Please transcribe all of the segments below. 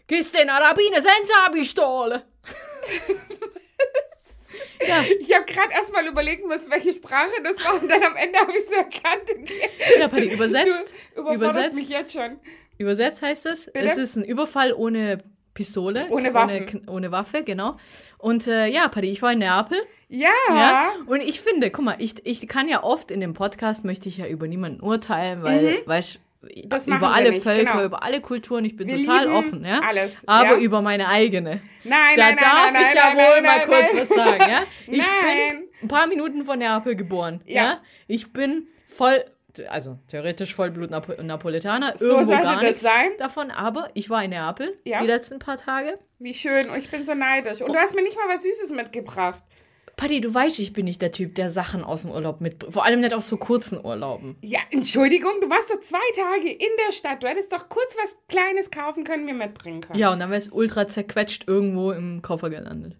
Gehst den Arabine senza Pistole. Ja. Ich habe gerade erstmal überlegen müssen, welche Sprache das war und dann am Ende habe ich es erkannt. Ja, Paddy, übersetzt. Du überforderst mich jetzt schon. Übersetzt heißt es, es ist ein Überfall ohne Pistole. Ohne Waffen. Ohne Waffe, genau. Und ja, Paddy, ich war in Neapel. Ja. Und ich finde, guck mal, ich kann ja oft in dem Podcast, möchte ich ja über niemanden urteilen, weil, weißt über alle Völker, über alle Kulturen, ich bin total offen, ja. Alles. Aber über meine eigene. Nein, da darf ich ja wohl mal kurz was sagen, ja. Ich bin ein paar Minuten von Neapel geboren, ja. Ich bin theoretisch Vollblut Napolitaner, so irgendwo sollte gar das nichts sein. davon, aber ich war in Neapel die letzten paar Tage. Wie schön, und ich bin so neidisch. Und du hast mir nicht mal was Süßes mitgebracht. Paddy, du weißt, ich bin nicht der Typ, der Sachen aus dem Urlaub mitbringt. Vor allem nicht aus so kurzen Urlauben. Ja, Entschuldigung, du warst doch 2 Tage in der Stadt. Du hättest doch kurz was Kleines kaufen können, mir mitbringen können. Ja, und dann wäre es ultra zerquetscht irgendwo im Koffer gelandet.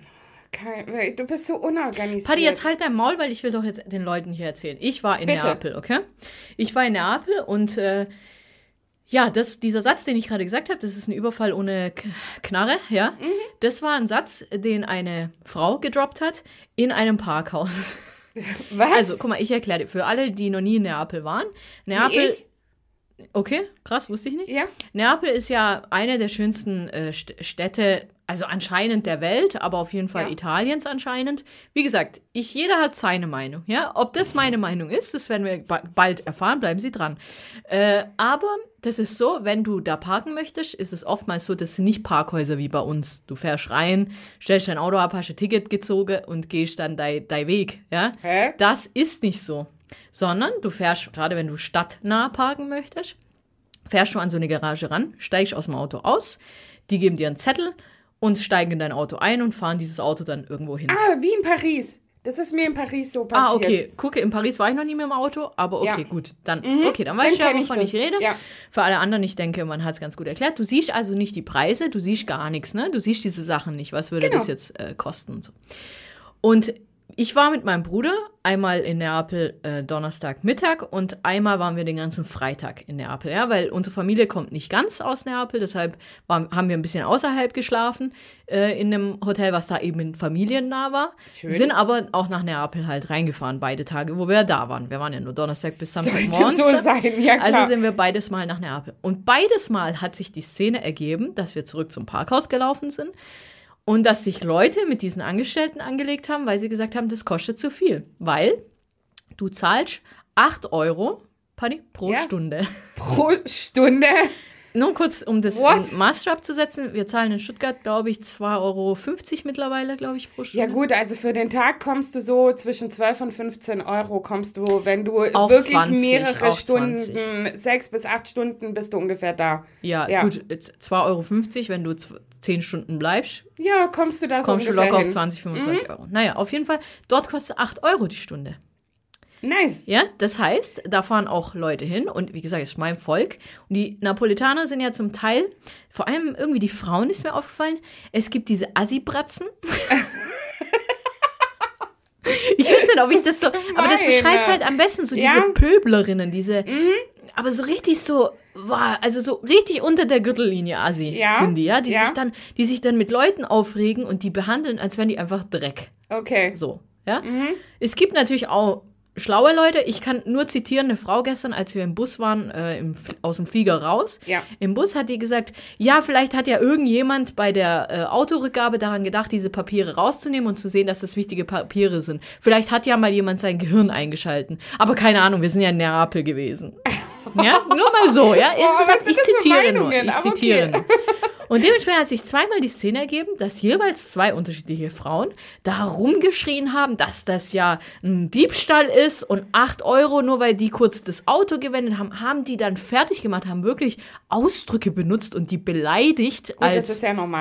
Du bist so unorganisiert. Paddy, jetzt halt dein Maul, weil ich will doch jetzt den Leuten hier erzählen. Ich war in Neapel, okay? Ich war in Neapel und dieser Satz, den ich gerade gesagt habe, das ist ein Überfall ohne Knarre, ja? Mhm. Das war ein Satz, den eine Frau gedroppt hat in einem Parkhaus. Was? Also, guck mal, ich erkläre dir, für alle, die noch nie in Neapel waren. Neapel. Okay, krass, wusste ich nicht. Ja. Neapel ist ja eine der schönsten Städte, also anscheinend der Welt, aber auf jeden Fall Italiens anscheinend. Wie gesagt, jeder hat seine Meinung, ja. Ob das meine Meinung ist, das werden wir bald erfahren, bleiben Sie dran. Aber das ist so, wenn du da parken möchtest, ist es oftmals so, das sind nicht Parkhäuser wie bei uns. Du fährst rein, stellst dein Auto ab, hast ein Ticket gezogen und gehst dann dein Weg, ja. Hä? Das ist nicht so. Sondern du fährst, gerade wenn du stadtnah parken möchtest, fährst du an so eine Garage ran, steigst aus dem Auto aus, die geben dir einen Zettel und steigen in dein Auto ein und fahren dieses Auto dann irgendwo hin. Ah, wie in Paris. Das ist mir in Paris so passiert. Ah, okay. Gucke, in Paris war ich noch nie mit dem Auto, aber okay, gut. Dann dann weiß ich ja, wovon ich rede. Ja. Für alle anderen, ich denke, man hat es ganz gut erklärt. Du siehst also nicht die Preise, du siehst gar nichts, ne? Du siehst diese Sachen nicht. Was würde das jetzt kosten und so. Und ich war mit meinem Bruder einmal in Neapel Donnerstagmittag und einmal waren wir den ganzen Freitag in Neapel, ja, weil unsere Familie kommt nicht ganz aus Neapel, deshalb haben wir ein bisschen außerhalb geschlafen in einem Hotel, was da eben familiennah war. Schön. Sind aber auch nach Neapel halt reingefahren, beide Tage, wo wir da waren. Wir waren ja nur Donnerstag bis Samstagmorgens. So sein, ja klar. Also sind wir beides Mal nach Neapel. Und beides Mal hat sich die Szene ergeben, dass wir zurück zum Parkhaus gelaufen sind. Und dass sich Leute mit diesen Angestellten angelegt haben, weil sie gesagt haben, das kostet zu viel. Weil du zahlst 8 €, Paddy, pro Stunde. Pro Stunde? Nur kurz, um das in Maßstab zu setzen. Wir zahlen in Stuttgart, glaube ich, 2,50 € mittlerweile, glaube ich, pro Stunde. Ja gut, also für den Tag kommst du so zwischen 12 und 15 € kommst du, wenn du auch wirklich 20, mehrere auch Stunden, 20. 6 bis 8 Stunden bist du ungefähr da. Ja, gut, 2,50 €, wenn du 10 Stunden bleibst. Ja, kommst du da so kommst ungefähr du locker hin. auf 20, 25 €. Naja, auf jeden Fall, dort kostet 8 € die Stunde. Nice. Ja, das heißt, da fahren auch Leute hin und wie gesagt, es ist mein Volk. Und die Napolitaner sind ja zum Teil, vor allem irgendwie die Frauen ist mir aufgefallen, es gibt diese Assi-Bratzen. Ich weiß nicht, ob ich das so, aber das beschreibt halt am besten so diese Pöblerinnen, aber so richtig so, also so richtig unter der Gürtellinie Assi sind die, ja, die sich dann mit Leuten aufregen und die behandeln, als wären die einfach Dreck. Okay. So, ja. Es gibt natürlich auch schlaue Leute, ich kann nur zitieren, eine Frau gestern, als wir im Bus waren, aus dem Flieger raus. Ja. Im Bus hat die gesagt, ja, vielleicht hat ja irgendjemand bei der Autorückgabe daran gedacht, diese Papiere rauszunehmen und zu sehen, dass das wichtige Papiere sind. Vielleicht hat ja mal jemand sein Gehirn eingeschalten. Aber keine Ahnung, wir sind ja in Neapel gewesen. Ja, nur mal so, ja. Ich zitiere nur. Und dementsprechend hat sich zweimal die Szene ergeben, dass jeweils 2 unterschiedliche Frauen da rumgeschrien haben, dass das ja ein Diebstahl ist und 8 € nur weil die kurz das Auto gewendet haben, haben die dann fertig gemacht, haben wirklich Ausdrücke benutzt und die beleidigt. Gut, das ist ja normal.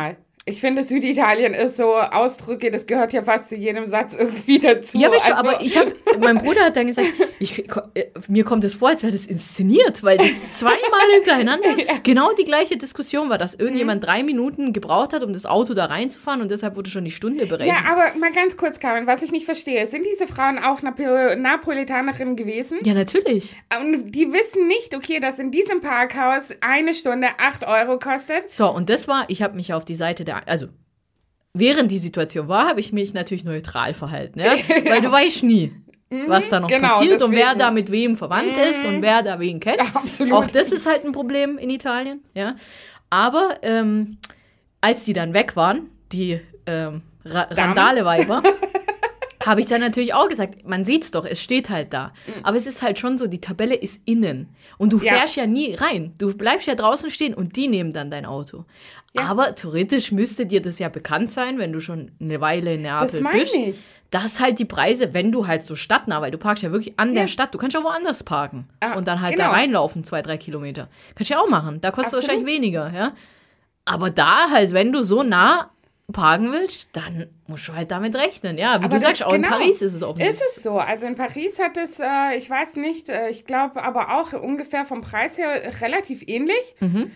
Ich finde, Süditalien ist so Ausdrücke, das gehört ja fast zu jedem Satz irgendwie dazu. Ja, weißt du, aber mein Bruder hat dann gesagt, mir kommt es vor, als wäre das inszeniert, weil das zweimal hintereinander genau die gleiche Diskussion war, dass irgendjemand 3 Minuten gebraucht hat, um das Auto da reinzufahren und deshalb wurde schon die Stunde berechnet. Ja, aber mal ganz kurz, Carmen, was ich nicht verstehe, sind diese Frauen auch Napolitanerinnen gewesen? Ja, natürlich. Und die wissen nicht, okay, dass in diesem Parkhaus 1 Stunde 8 Euro kostet? So, und ich habe mich auf die Seite also während die Situation war, habe ich mich natürlich neutral verhalten, ja? Weil du weißt nie, was da noch passiert und wer da mit wem verwandt ist und wer da wen kennt. Ja, absolut. Auch das ist halt ein Problem in Italien, ja. Aber als die dann weg waren, die Randale-Weiber, habe ich dann natürlich auch gesagt, man sieht's doch, es steht halt da. Aber es ist halt schon so, die Tabelle ist innen. Und du fährst ja nie rein. Du bleibst ja draußen stehen und die nehmen dann dein Auto. Ja. Aber theoretisch müsste dir das ja bekannt sein, wenn du schon eine Weile in Neapel bist. Ich. Dass halt die Preise, wenn du halt so stadtnah, weil du parkst ja wirklich an der Stadt, du kannst ja woanders parken und dann halt da reinlaufen, 2-3 Kilometer. Kannst du ja auch machen, da kostet es wahrscheinlich weniger, ja. Aber da halt, wenn du so nah parken willst, dann musst du halt damit rechnen. Ja, wie aber du sagst, auch in Paris ist es auch nicht. Ist es so. Also in Paris hat es, ich weiß nicht, ich glaube aber auch ungefähr vom Preis her relativ ähnlich.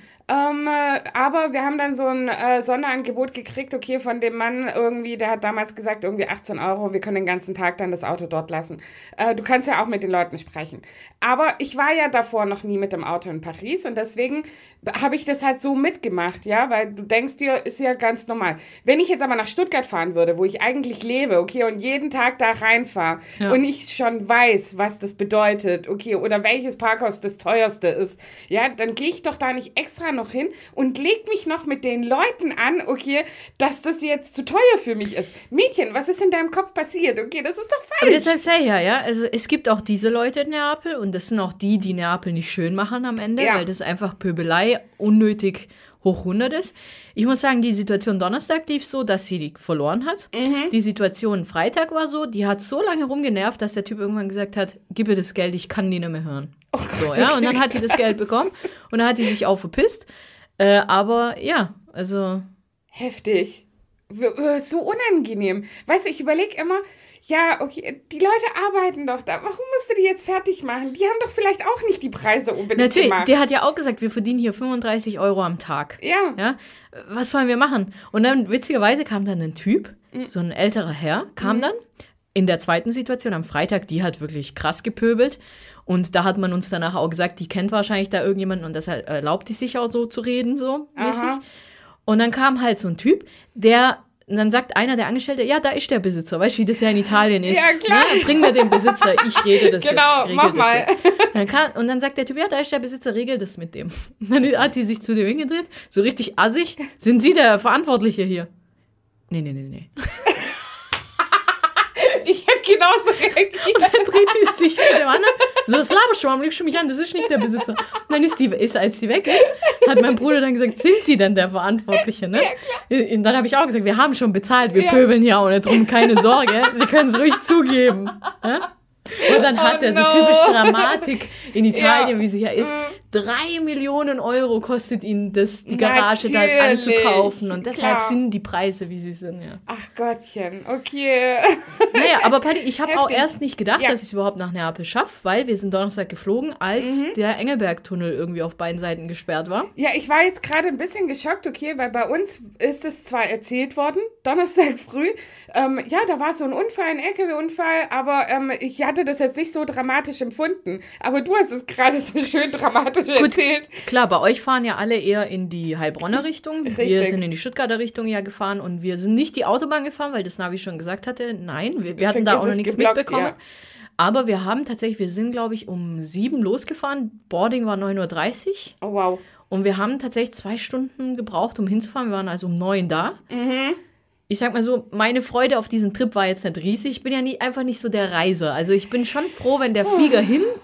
Aber wir haben dann so ein Sonderangebot gekriegt, okay, von dem Mann irgendwie, der hat damals gesagt, irgendwie 18 Euro, wir können den ganzen Tag dann das Auto dort lassen. Du kannst ja auch mit den Leuten sprechen. Aber ich war ja davor noch nie mit dem Auto in Paris und deswegen habe ich das halt so mitgemacht, ja, weil du denkst dir, ist ja ganz normal. Wenn ich jetzt aber nach Stuttgart fahren würde, wo ich eigentlich lebe, okay, und jeden Tag da reinfahre und ich schon weiß, was das bedeutet, okay, oder welches Parkhaus das teuerste ist, ja, dann gehe ich doch da nicht extra noch hin und leg mich noch mit den Leuten an, okay, dass das jetzt zu teuer für mich ist. Mädchen, was ist in deinem Kopf passiert? Okay, das ist doch falsch. Aber deshalb sei ja, also es gibt auch diese Leute in Neapel und das sind auch die Neapel nicht schön machen am Ende, weil das einfach Pöbelei unnötig hoch 100 ist. Ich muss sagen, die Situation Donnerstag lief so, dass sie verloren hat. Die Situation Freitag war so, die hat so lange rumgenervt, dass der Typ irgendwann gesagt hat, gib mir das Geld, ich kann die nicht mehr hören. Oh Gott, so, ja, und dann hat die das Geld bekommen und dann hat die sich auch verpisst. Aber ja, also... Heftig. So unangenehm. Weißt du, ich überlege immer, ja, okay, die Leute arbeiten doch da. Warum musst du die jetzt fertig machen? Die haben doch vielleicht auch nicht die Preise unbedingt gemacht. Natürlich, der hat ja auch gesagt, wir verdienen hier 35 Euro am Tag. Ja. Was sollen wir machen? Und dann, witzigerweise, kam dann ein Typ, so ein älterer Herr, kam dann in der zweiten Situation am Freitag, die hat wirklich krass gepöbelt. Und da hat man uns danach auch gesagt, die kennt wahrscheinlich da irgendjemanden und deshalb erlaubt die sich auch so zu reden, so mäßig. Und dann kam halt so ein Typ, und dann sagt einer der Angestellte, ja, da ist der Besitzer. Weißt du, wie das ja in Italien ist? Ja, klar. Ne? Bring mir den Besitzer, ich rede das genau, jetzt. Mach mal. Und dann sagt der Typ, ja, da ist der Besitzer, regel das mit dem. Und dann hat die sich zu dem hingedreht, so richtig assig. Sind Sie der Verantwortliche hier? Nee. Ich hätte genauso reagiert. Und dann dreht sie sich zu dem anderen. So, das laberst du, warum legst du mich an? Das ist nicht der Besitzer. Und dann als die weg ist, hat mein Bruder dann gesagt, sind Sie denn der Verantwortliche, ne? Ja, klar. Und dann habe ich auch gesagt, wir haben schon bezahlt, wir pöbeln hier auch nicht drum, keine Sorge. Sie können es ruhig zugeben. Ja? Und dann hat er so typisch Dramatik in Italien, wie sie ja ist. 3 Millionen Euro kostet ihn das, die Garage da anzukaufen. Und deshalb sind die Preise, wie sie sind, ja. Ach Gottchen, okay. Naja, aber Patti, ich habe auch erst nicht gedacht, dass ich es überhaupt nach Neapel schaffe, weil wir sind Donnerstag geflogen, als der Engelberg-Tunnel irgendwie auf beiden Seiten gesperrt war. Ja, ich war jetzt gerade ein bisschen geschockt, okay, weil bei uns ist es zwar erzählt worden, Donnerstag früh, da war so ein Unfall, ein LKW-Unfall, aber ich hatte das jetzt nicht so dramatisch empfunden. Aber du hast es gerade so schön dramatisch erzählt. Klar, bei euch fahren ja alle eher in die Heilbronner Richtung. Richtig. Wir sind in die Stuttgarter Richtung ja gefahren und wir sind nicht die Autobahn gefahren, weil das Navi schon gesagt hatte, nein, wir hatten da auch noch nichts mitbekommen. Ja. Aber wir sind, glaube ich, um 7 losgefahren. Boarding war 9:30 Uhr. Oh, wow. Und wir haben tatsächlich 2 Stunden gebraucht, um hinzufahren. Wir waren also um 9 da. Ich sag mal so, meine Freude auf diesen Trip war jetzt nicht riesig. Ich bin ja einfach nicht so der Reiser. Also ich bin schon froh, wenn der Flieger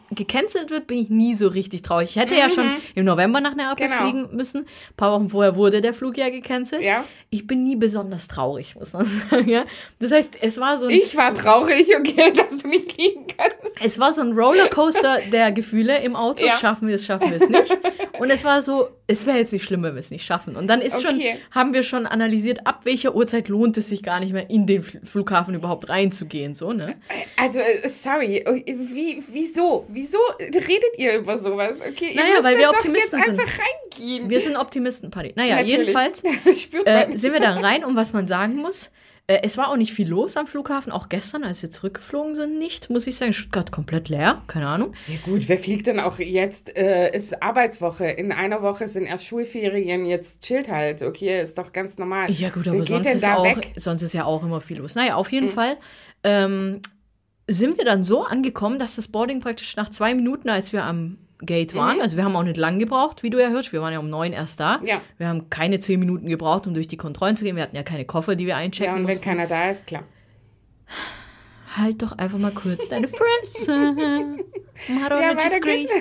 gecancelt wird, bin ich nie so richtig traurig. Ich hätte ja schon im November nach Neapel fliegen müssen. Ein paar Wochen vorher wurde der Flug ja gecancelt. Ja. Ich bin nie besonders traurig, muss man sagen. Ja? Das heißt, es war so Ich war traurig, okay, dass du nicht fliegen kannst. Es war so ein Rollercoaster der Gefühle im Auto. Ja. Schaffen wir es nicht. Und es war so, es wäre jetzt nicht schlimm, wenn wir es nicht schaffen. Und dann ist haben wir schon analysiert, ab welcher Uhrzeit lohnt es sich gar nicht mehr, in den Flughafen überhaupt reinzugehen. So, ne? Also, sorry, wieso redet ihr über sowas? Okay, ihr naja, weil wir doch Optimisten jetzt sind. einfach reingehen. Wir sind Optimisten, Paddy. Naja, Natürlich. jedenfalls Spürt man. sind wir da rein und was man sagen muss, es war auch nicht viel los am Flughafen, auch gestern, als wir zurückgeflogen sind, nicht, muss ich sagen. Stuttgart komplett leer, keine Ahnung. Ja gut, wer fliegt denn auch jetzt? Ist Arbeitswoche. In einer Woche sind erst Schulferien, jetzt chillt halt. Okay, ist doch ganz normal. Ja gut, Wer aber geht sonst denn ist, da auch, weg? sonst ist ja auch immer viel los. Naja, auf jeden Fall sind wir dann so angekommen, dass das Boarding praktisch nach 2 Minuten, als wir am Gate waren, also wir haben auch nicht lang gebraucht, wie du ja hörst, wir waren ja um 9 erst da. Ja. Wir haben keine 10 Minuten gebraucht, um durch die Kontrollen zu gehen. Wir hatten ja keine Koffer, die wir einchecken Ja, und wenn mussten. keiner da ist, klar. Halt doch einfach mal kurz deine Fresse. Ja, weiter geht's.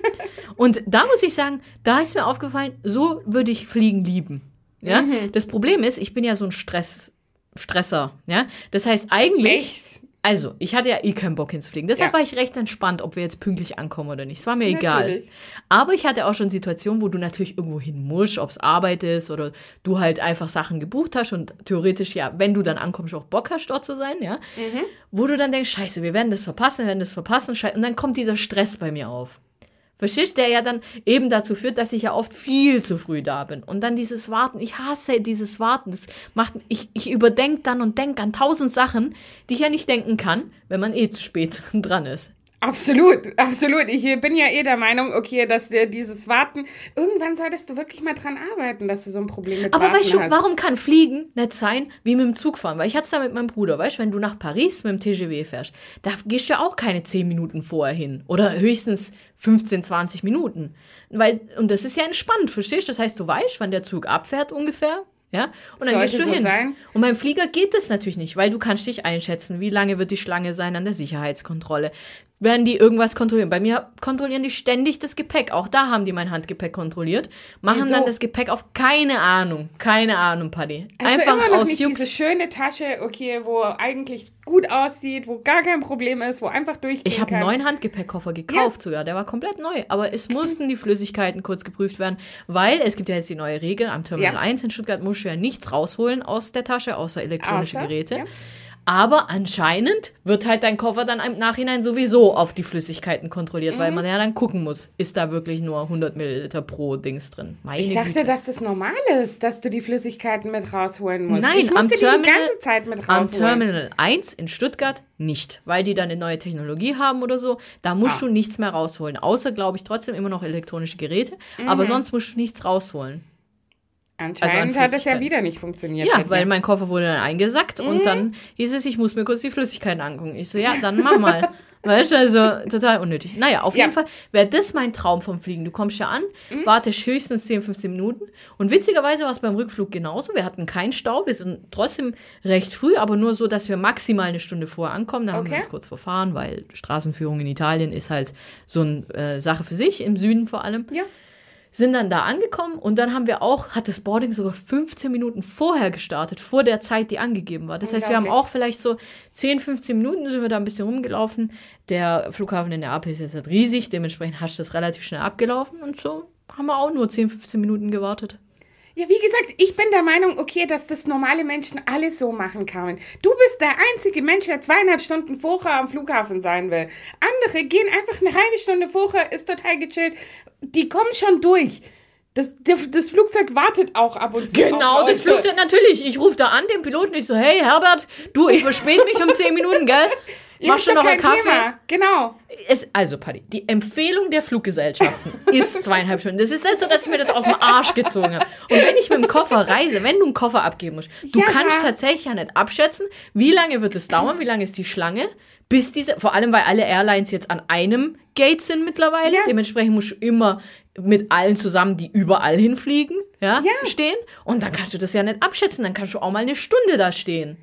Und da muss ich sagen, da ist mir aufgefallen, so würde ich Fliegen lieben. Ja? Das Problem ist, ich bin ja so ein Stresser. Ja? Das heißt eigentlich, Echt? also ich hatte ja keinen Bock ins Fliegen. Deshalb Ja. war ich recht entspannt, ob wir jetzt pünktlich ankommen oder nicht. Es war mir egal. Natürlich. Aber ich hatte auch schon Situationen, wo du natürlich irgendwo hin musst, ob es Arbeit ist oder du halt einfach Sachen gebucht hast und theoretisch ja, wenn du dann ankommst, auch Bock hast, dort zu sein, ja. Wo du dann denkst, scheiße, wir werden das verpassen, und dann kommt dieser Stress bei mir auf. Verstehst du, der ja dann eben dazu führt, dass ich ja oft viel zu früh da bin. Und dann dieses Warten, ich hasse dieses Warten. Das macht, ich überdenke dann und denke an 1000 Sachen, die ich ja nicht denken kann, wenn man zu spät dran ist. Absolut, absolut. Ich bin ja der Meinung, okay, dass dieses Warten, irgendwann solltest du wirklich mal dran arbeiten, dass du so ein Problem mit Aber Warten weißt du, hast. warum kann Fliegen nicht sein wie mit dem Zug fahren? Weil ich hatte es da mit meinem Bruder, weißt du, wenn du nach Paris mit dem TGV fährst, da gehst du ja auch keine 10 Minuten vorher hin. Oder höchstens 15, 20 Minuten. Und das ist ja entspannt, verstehst du? Das heißt, du weißt, wann der Zug abfährt ungefähr. Ja? Und dann Sollte gehst du so hin. sein. Und beim Flieger geht das natürlich nicht, weil du kannst dich einschätzen, wie lange wird die Schlange sein an der Sicherheitskontrolle. Werden die irgendwas kontrollieren? Bei mir kontrollieren die ständig das Gepäck. Auch da haben die mein Handgepäck kontrolliert. Machen Wieso? dann das Gepäck auf keine Ahnung, Paddy. Also Einfach immer noch aus nicht Jux. diese schöne Tasche, okay, wo eigentlich gut aussieht, wo gar kein Problem ist, wo einfach durchgehen Ich habe kann. einen neuen Handgepäckkoffer gekauft sogar, der war komplett neu. Aber es mussten die Flüssigkeiten kurz geprüft werden, weil es gibt ja jetzt die neue Regel, am Terminal 1 in Stuttgart musst du ja nichts rausholen aus der Tasche, außer elektronische Geräte. Ja. Aber anscheinend wird halt dein Koffer dann im Nachhinein sowieso auf die Flüssigkeiten kontrolliert, weil man ja dann gucken muss, ist da wirklich nur 100 Milliliter pro Dings drin. Meine Ich dachte, Güte. dass das normal ist, dass du die Flüssigkeiten mit rausholen musst. Nein, ich musste die ganze Zeit mit am rausholen. Terminal 1 in Stuttgart nicht, weil die dann eine neue Technologie haben oder so. Da musst du nichts mehr rausholen, außer, glaube ich, trotzdem immer noch elektronische Geräte. Aber sonst musst du nichts rausholen. Anscheinend an hat das ja Flüssigkeit. wieder nicht funktioniert. Ja, mit weil dir. mein Koffer wurde dann eingesackt und dann hieß es, ich muss mir kurz die Flüssigkeiten angucken. Ich so, ja, dann mach mal. Weißt du, also total unnötig. Naja, auf jeden Fall wäre das mein Traum vom Fliegen. Du kommst ja an, wartest höchstens 10, 15 Minuten. Und witzigerweise war es beim Rückflug genauso. Wir hatten keinen Stau. Wir sind trotzdem recht früh, aber nur so, dass wir maximal eine Stunde vorher ankommen. Da haben wir uns kurz verfahren, weil Straßenführung in Italien ist halt so eine Sache für sich, im Süden vor allem. Ja. Sind dann da angekommen und dann hat das Boarding sogar 15 Minuten vorher gestartet, vor der Zeit, die angegeben war. Das heißt, wir haben auch vielleicht so 10, 15 Minuten sind wir da ein bisschen rumgelaufen. Der Flughafen in Neapel ist jetzt nicht riesig, dementsprechend hast du das relativ schnell abgelaufen und so haben wir auch nur 10, 15 Minuten gewartet. Ja, wie gesagt, ich bin der Meinung, okay, dass das normale Menschen alles so machen können. Du bist der einzige Mensch, der 2,5 Stunden vorher am Flughafen sein will. Andere gehen einfach eine halbe Stunde vorher, ist total gechillt. Die kommen schon durch. Das Flugzeug wartet auch ab und zu. Genau, auf das Leute. Flugzeug, natürlich. Ich rufe da an, den Piloten, ich so, hey Herbert, du, ich verspäte mich um 10 Minuten, gell? Ja, Machst ist du doch noch einen kein Kaffee? Thema. Genau. Also, Paddy, die Empfehlung der Fluggesellschaften ist 2,5 Stunden. Das ist nicht so, dass ich mir das aus dem Arsch gezogen habe. Und wenn ich mit dem Koffer reise, wenn du einen Koffer abgeben musst, du Ja. kannst tatsächlich ja nicht abschätzen, wie lange wird es dauern, wie lange ist die Schlange, bis vor allem, weil alle Airlines jetzt an einem Gate sind mittlerweile, Ja. dementsprechend musst du immer mit allen zusammen, die überall hinfliegen, Ja. stehen. Und dann kannst du das ja nicht abschätzen, dann kannst du auch mal eine Stunde da stehen.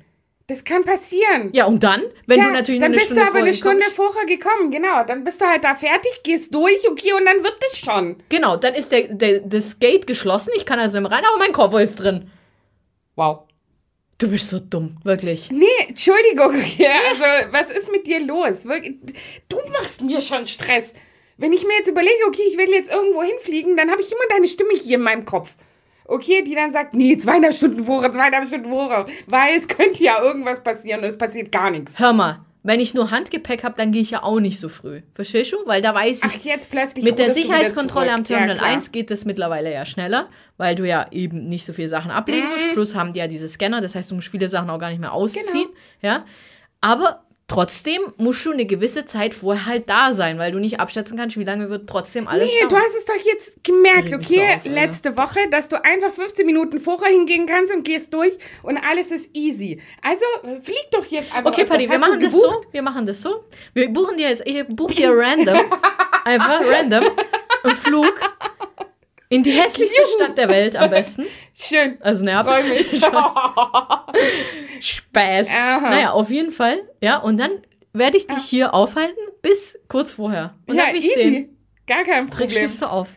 Das kann passieren. Ja, und dann, wenn du natürlich dann nur bist du aber eine Stunde vorher gekommen, genau. Dann bist du halt da fertig, gehst durch, okay, und dann wird das schon. Genau, dann ist das Gate geschlossen, ich kann also rein, aber mein Koffer ist drin. Wow. Du bist so dumm, wirklich. Nee, Entschuldigung, okay, also was ist mit dir los? Du machst mir schon Stress. Wenn ich mir jetzt überlege, okay, ich will jetzt irgendwo hinfliegen, dann habe ich immer deine Stimme hier in meinem Kopf. Okay, die dann sagt, nee, 2,5 Stunden vorher, weil es könnte ja irgendwas passieren und es passiert gar nichts. Hör mal, wenn ich nur Handgepäck habe, dann gehe ich ja auch nicht so früh. Verstehst du? Weil da weiß ich, ach, jetzt plötzlich mit der Sicherheitskontrolle am Terminal ja, 1 geht das mittlerweile ja schneller, weil du ja eben nicht so viele Sachen ablegen musst. Plus haben die ja diese Scanner, das heißt, du musst viele Sachen auch gar nicht mehr ausziehen. Genau. Ja? Aber trotzdem musst du eine gewisse Zeit vorher halt da sein, weil du nicht abschätzen kannst, wie lange wird trotzdem alles dauern. Du hast es doch jetzt gemerkt, okay, so auf, letzte Woche, dass du einfach 15 Minuten vorher hingehen kannst und gehst durch und alles ist easy. Also flieg doch jetzt einfach. Okay, Paddy, wir machen das so. Wir buchen dir jetzt, ich buche dir random, einfach random, einen Flug in die hässlichste Stadt der Welt am besten. Schön. Also Neapel. Freu mich. Spaß. Aha. Naja, auf jeden Fall. Ja, und dann werde ich dich hier aufhalten bis kurz vorher. Und ja, darf ich easy. Sehen. Gar kein Problem. Schließt du auf.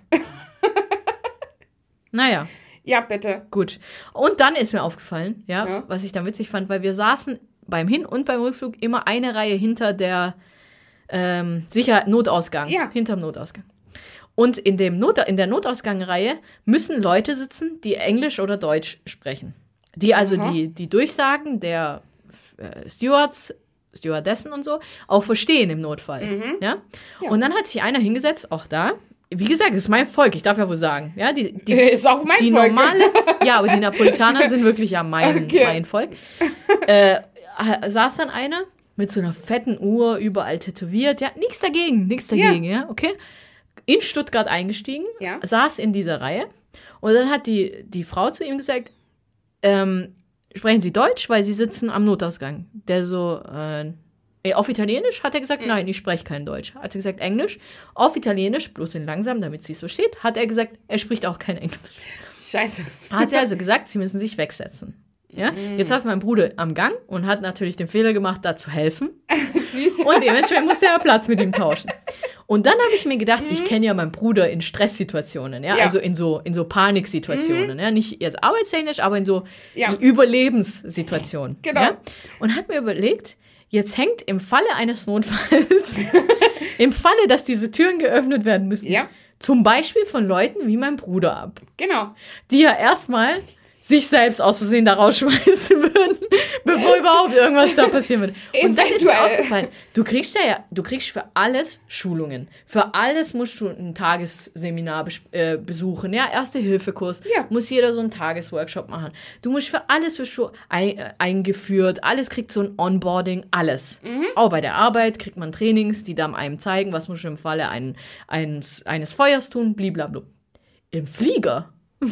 Naja. Ja, bitte. Gut. Und dann ist mir aufgefallen, ja, was ich dann witzig fand, weil wir saßen beim Hin- und beim Rückflug immer eine Reihe hinter der Notausgang. Ja. Hinterm Notausgang. Und in der Notausgangreihe müssen Leute sitzen, die Englisch oder Deutsch sprechen. Die also die Durchsagen der Stewards, Stewardessen und so auch verstehen im Notfall. Mhm. Ja? Und dann hat sich einer hingesetzt, auch da. Wie gesagt, das ist mein Volk, ich darf ja wohl sagen. Ja, ist auch mein die Volk. Ja, aber die Napolitaner sind wirklich ja mein Volk. Saß dann einer mit so einer fetten Uhr, überall tätowiert. Ja, nichts dagegen, ja, okay. In Stuttgart eingestiegen, saß in dieser Reihe und dann hat die Frau zu ihm gesagt, sprechen Sie Deutsch, weil Sie sitzen am Notausgang. Der so, auf Italienisch hat er gesagt, nein, ich spreche kein Deutsch. Hat sie gesagt, Englisch. Auf Italienisch, bloß in langsam, damit sie es versteht, hat er gesagt, er spricht auch kein Englisch. Scheiße. Hat sie also gesagt, sie müssen sich wegsetzen. Ja? Jetzt saß mein Bruder am Gang und hat natürlich den Fehler gemacht, da zu helfen. Süß. Und dementsprechend musste er Platz mit ihm tauschen. Und dann habe ich mir gedacht, ich kenne ja meinen Bruder in Stresssituationen, ja? Also in so Paniksituationen, ja? Nicht jetzt arbeitstechnisch, aber in so Überlebenssituationen. Genau. Ja? Und hat mir überlegt, jetzt hängt im Falle eines Notfalls, im Falle, dass diese Türen geöffnet werden müssen, zum Beispiel von Leuten wie mein Bruder ab. Genau. Die ja erstmal sich selbst aus Versehen da rausschmeißen würden, bevor überhaupt irgendwas da passieren würde. Und dann ist mir aufgefallen, du kriegst für alles Schulungen. Für alles musst du ein Tagesseminar besuchen, ja, Erste-Hilfe-Kurs, muss jeder so einen Tagesworkshop machen. Du musst für alles eingeführt, alles kriegt so ein Onboarding, alles. Auch bei der Arbeit kriegt man Trainings, die dann einem zeigen, was musst du im Falle eines Feuers tun, blablabla. Im Flieger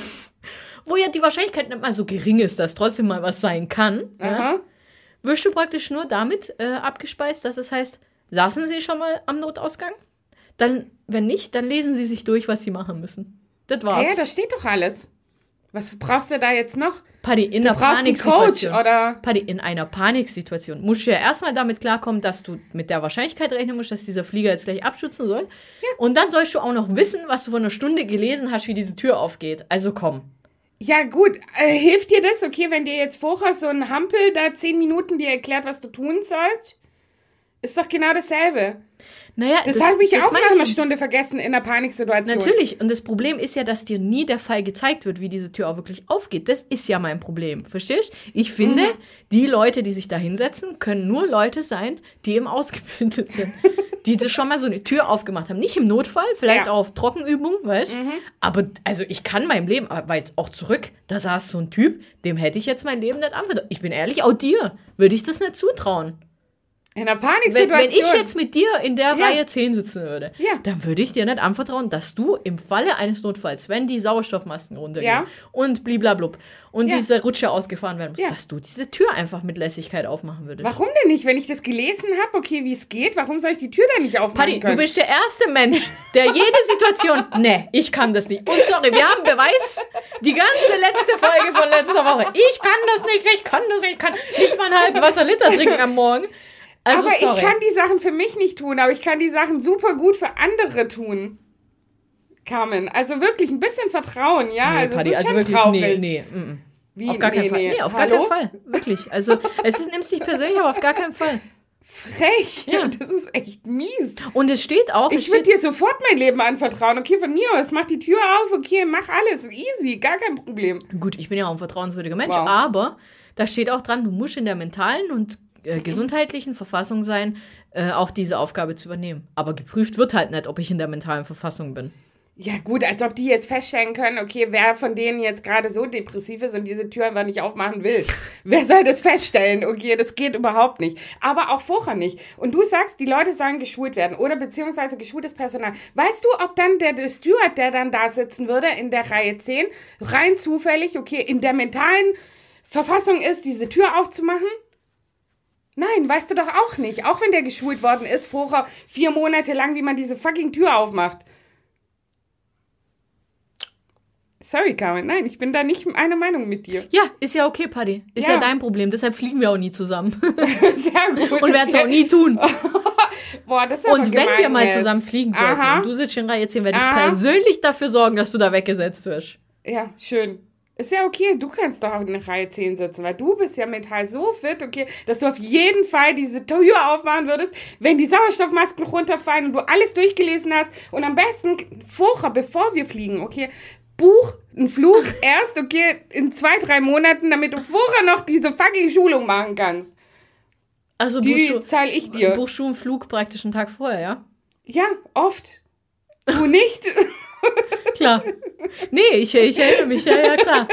wo ja die Wahrscheinlichkeit nicht mal so gering ist, dass trotzdem mal was sein kann, wirst du praktisch nur damit abgespeist, dass es heißt, saßen Sie schon mal am Notausgang? Dann, wenn nicht, dann lesen Sie sich durch, was Sie machen müssen. Das war's. Ja, da steht doch alles. Was brauchst du da jetzt noch? Paddy, in einer Paniksituation. Coach, oder? Paddy, in einer Paniksituation musst du ja erstmal damit klarkommen, dass du mit der Wahrscheinlichkeit rechnen musst, dass dieser Flieger jetzt gleich abstürzen soll. Ja. Und dann sollst du auch noch wissen, was du vor einer Stunde gelesen hast, wie diese Tür aufgeht. Also komm. Ja gut, hilft dir das, okay, wenn dir jetzt vorher so ein Hampel da 10 Minuten dir erklärt, was du tun sollst? Ist doch genau dasselbe. Naja, das habe ich auch nach einer Stunde vergessen in einer Paniksituation. Natürlich, und das Problem ist ja, dass dir nie der Fall gezeigt wird, wie diese Tür auch wirklich aufgeht. Das ist ja mein Problem, verstehst du? Ich finde, die Leute, die sich da hinsetzen, können nur Leute sein, die eben ausgebildet sind. Die das schon mal so eine Tür aufgemacht haben. Nicht im Notfall, vielleicht auch auf Trockenübung, weißt du? Aber also ich kann meinem Leben, weil jetzt auch zurück, da saß so ein Typ, dem hätte ich jetzt mein Leben nicht anvertraut. Ich bin ehrlich, auch dir würde ich das nicht zutrauen. In einer Paniksituation. Wenn ich jetzt mit dir in der Ja. Reihe 10 sitzen würde, Ja. dann würde ich dir nicht anvertrauen, dass du im Falle eines Notfalls, wenn die Sauerstoffmasken runtergehen Ja. und bliblablub und Ja. diese Rutsche ausgefahren werden muss, Ja. dass du diese Tür einfach mit Lässigkeit aufmachen würdest. Warum denn nicht? Wenn ich das gelesen habe, okay, wie es geht, warum soll ich die Tür dann nicht aufmachen Paddy, können? du bist der erste Mensch, der jede Situation, nee, ich kann das nicht. Und sorry, wir haben Beweis, die ganze letzte Folge von letzter Woche. Ich kann das nicht, ich kann nicht mal einen halben Wasserliter trinken am Morgen. Also, aber sorry. ich kann die Sachen für mich nicht tun, aber ich kann die Sachen super gut für andere tun. Carmen, also wirklich ein bisschen Vertrauen, ja? Nee, also Paddy, es ist schon wirklich, traurig. nee. Wie? Auf gar keinen Fall. Nee, auf gar Hallo? keinen Fall. Wirklich. Also, nimm's nicht persönlich, aber auf gar keinen Fall. Frech. Ja. Das ist echt mies. Und es steht auch, Ich würde dir sofort mein Leben anvertrauen. Okay, von mir aus, mach die Tür auf, okay, mach alles. Easy, gar kein Problem. gut, ich bin ja auch ein vertrauenswürdiger Mensch, Wow. aber da steht auch dran, du musst in der mentalen und gesundheitlichen Verfassung sein, auch diese Aufgabe zu übernehmen. Aber geprüft wird halt nicht, ob ich in der mentalen Verfassung bin. Ja gut, als ob die jetzt feststellen können, okay, wer von denen jetzt gerade so depressiv ist und diese Tür einfach nicht aufmachen will. Wer soll das feststellen? Okay, das geht überhaupt nicht. Aber auch vorher nicht. Und du sagst, die Leute sollen geschult werden oder beziehungsweise geschultes Personal. Weißt du, ob dann der Steward, der dann da sitzen würde in der Reihe 10, rein zufällig, okay, in der mentalen Verfassung ist, diese Tür aufzumachen? Nein, weißt du doch auch nicht. Auch wenn der geschult worden ist, vorher 4 Monate lang, wie man diese fucking Tür aufmacht. Sorry, Carmen. Nein, ich bin da nicht einer Meinung mit dir. Ja, ist ja okay, Paddy. Ist ja Ja. dein Problem. Deshalb fliegen wir auch nie zusammen. Sehr gut. Und werden es auch nie tun. Boah, das ist aber Und wenn gemein wir mal jetzt. zusammen fliegen sollten Aha. und du sitzt in Reihe 10, werde ich Aha. persönlich dafür sorgen, dass du da weggesetzt wirst. Ja, schön. Ist ja okay, du kannst doch auf eine Reihe 10 sitzen, weil du bist ja mental so fit, okay, dass du auf jeden Fall diese Tür aufmachen würdest, wenn die Sauerstoffmasken runterfallen und du alles durchgelesen hast und am besten vorher, bevor wir fliegen, okay, buch einen Flug erst, okay, in 2-3 Monaten, damit du vorher noch diese fucking Schulung machen kannst. Also Die zahle ich dir. buchst du einen Flug praktisch einen Tag vorher, ja? Ja, oft. Du nicht? Klar. Nee, ich erinnere mich, ja, klar.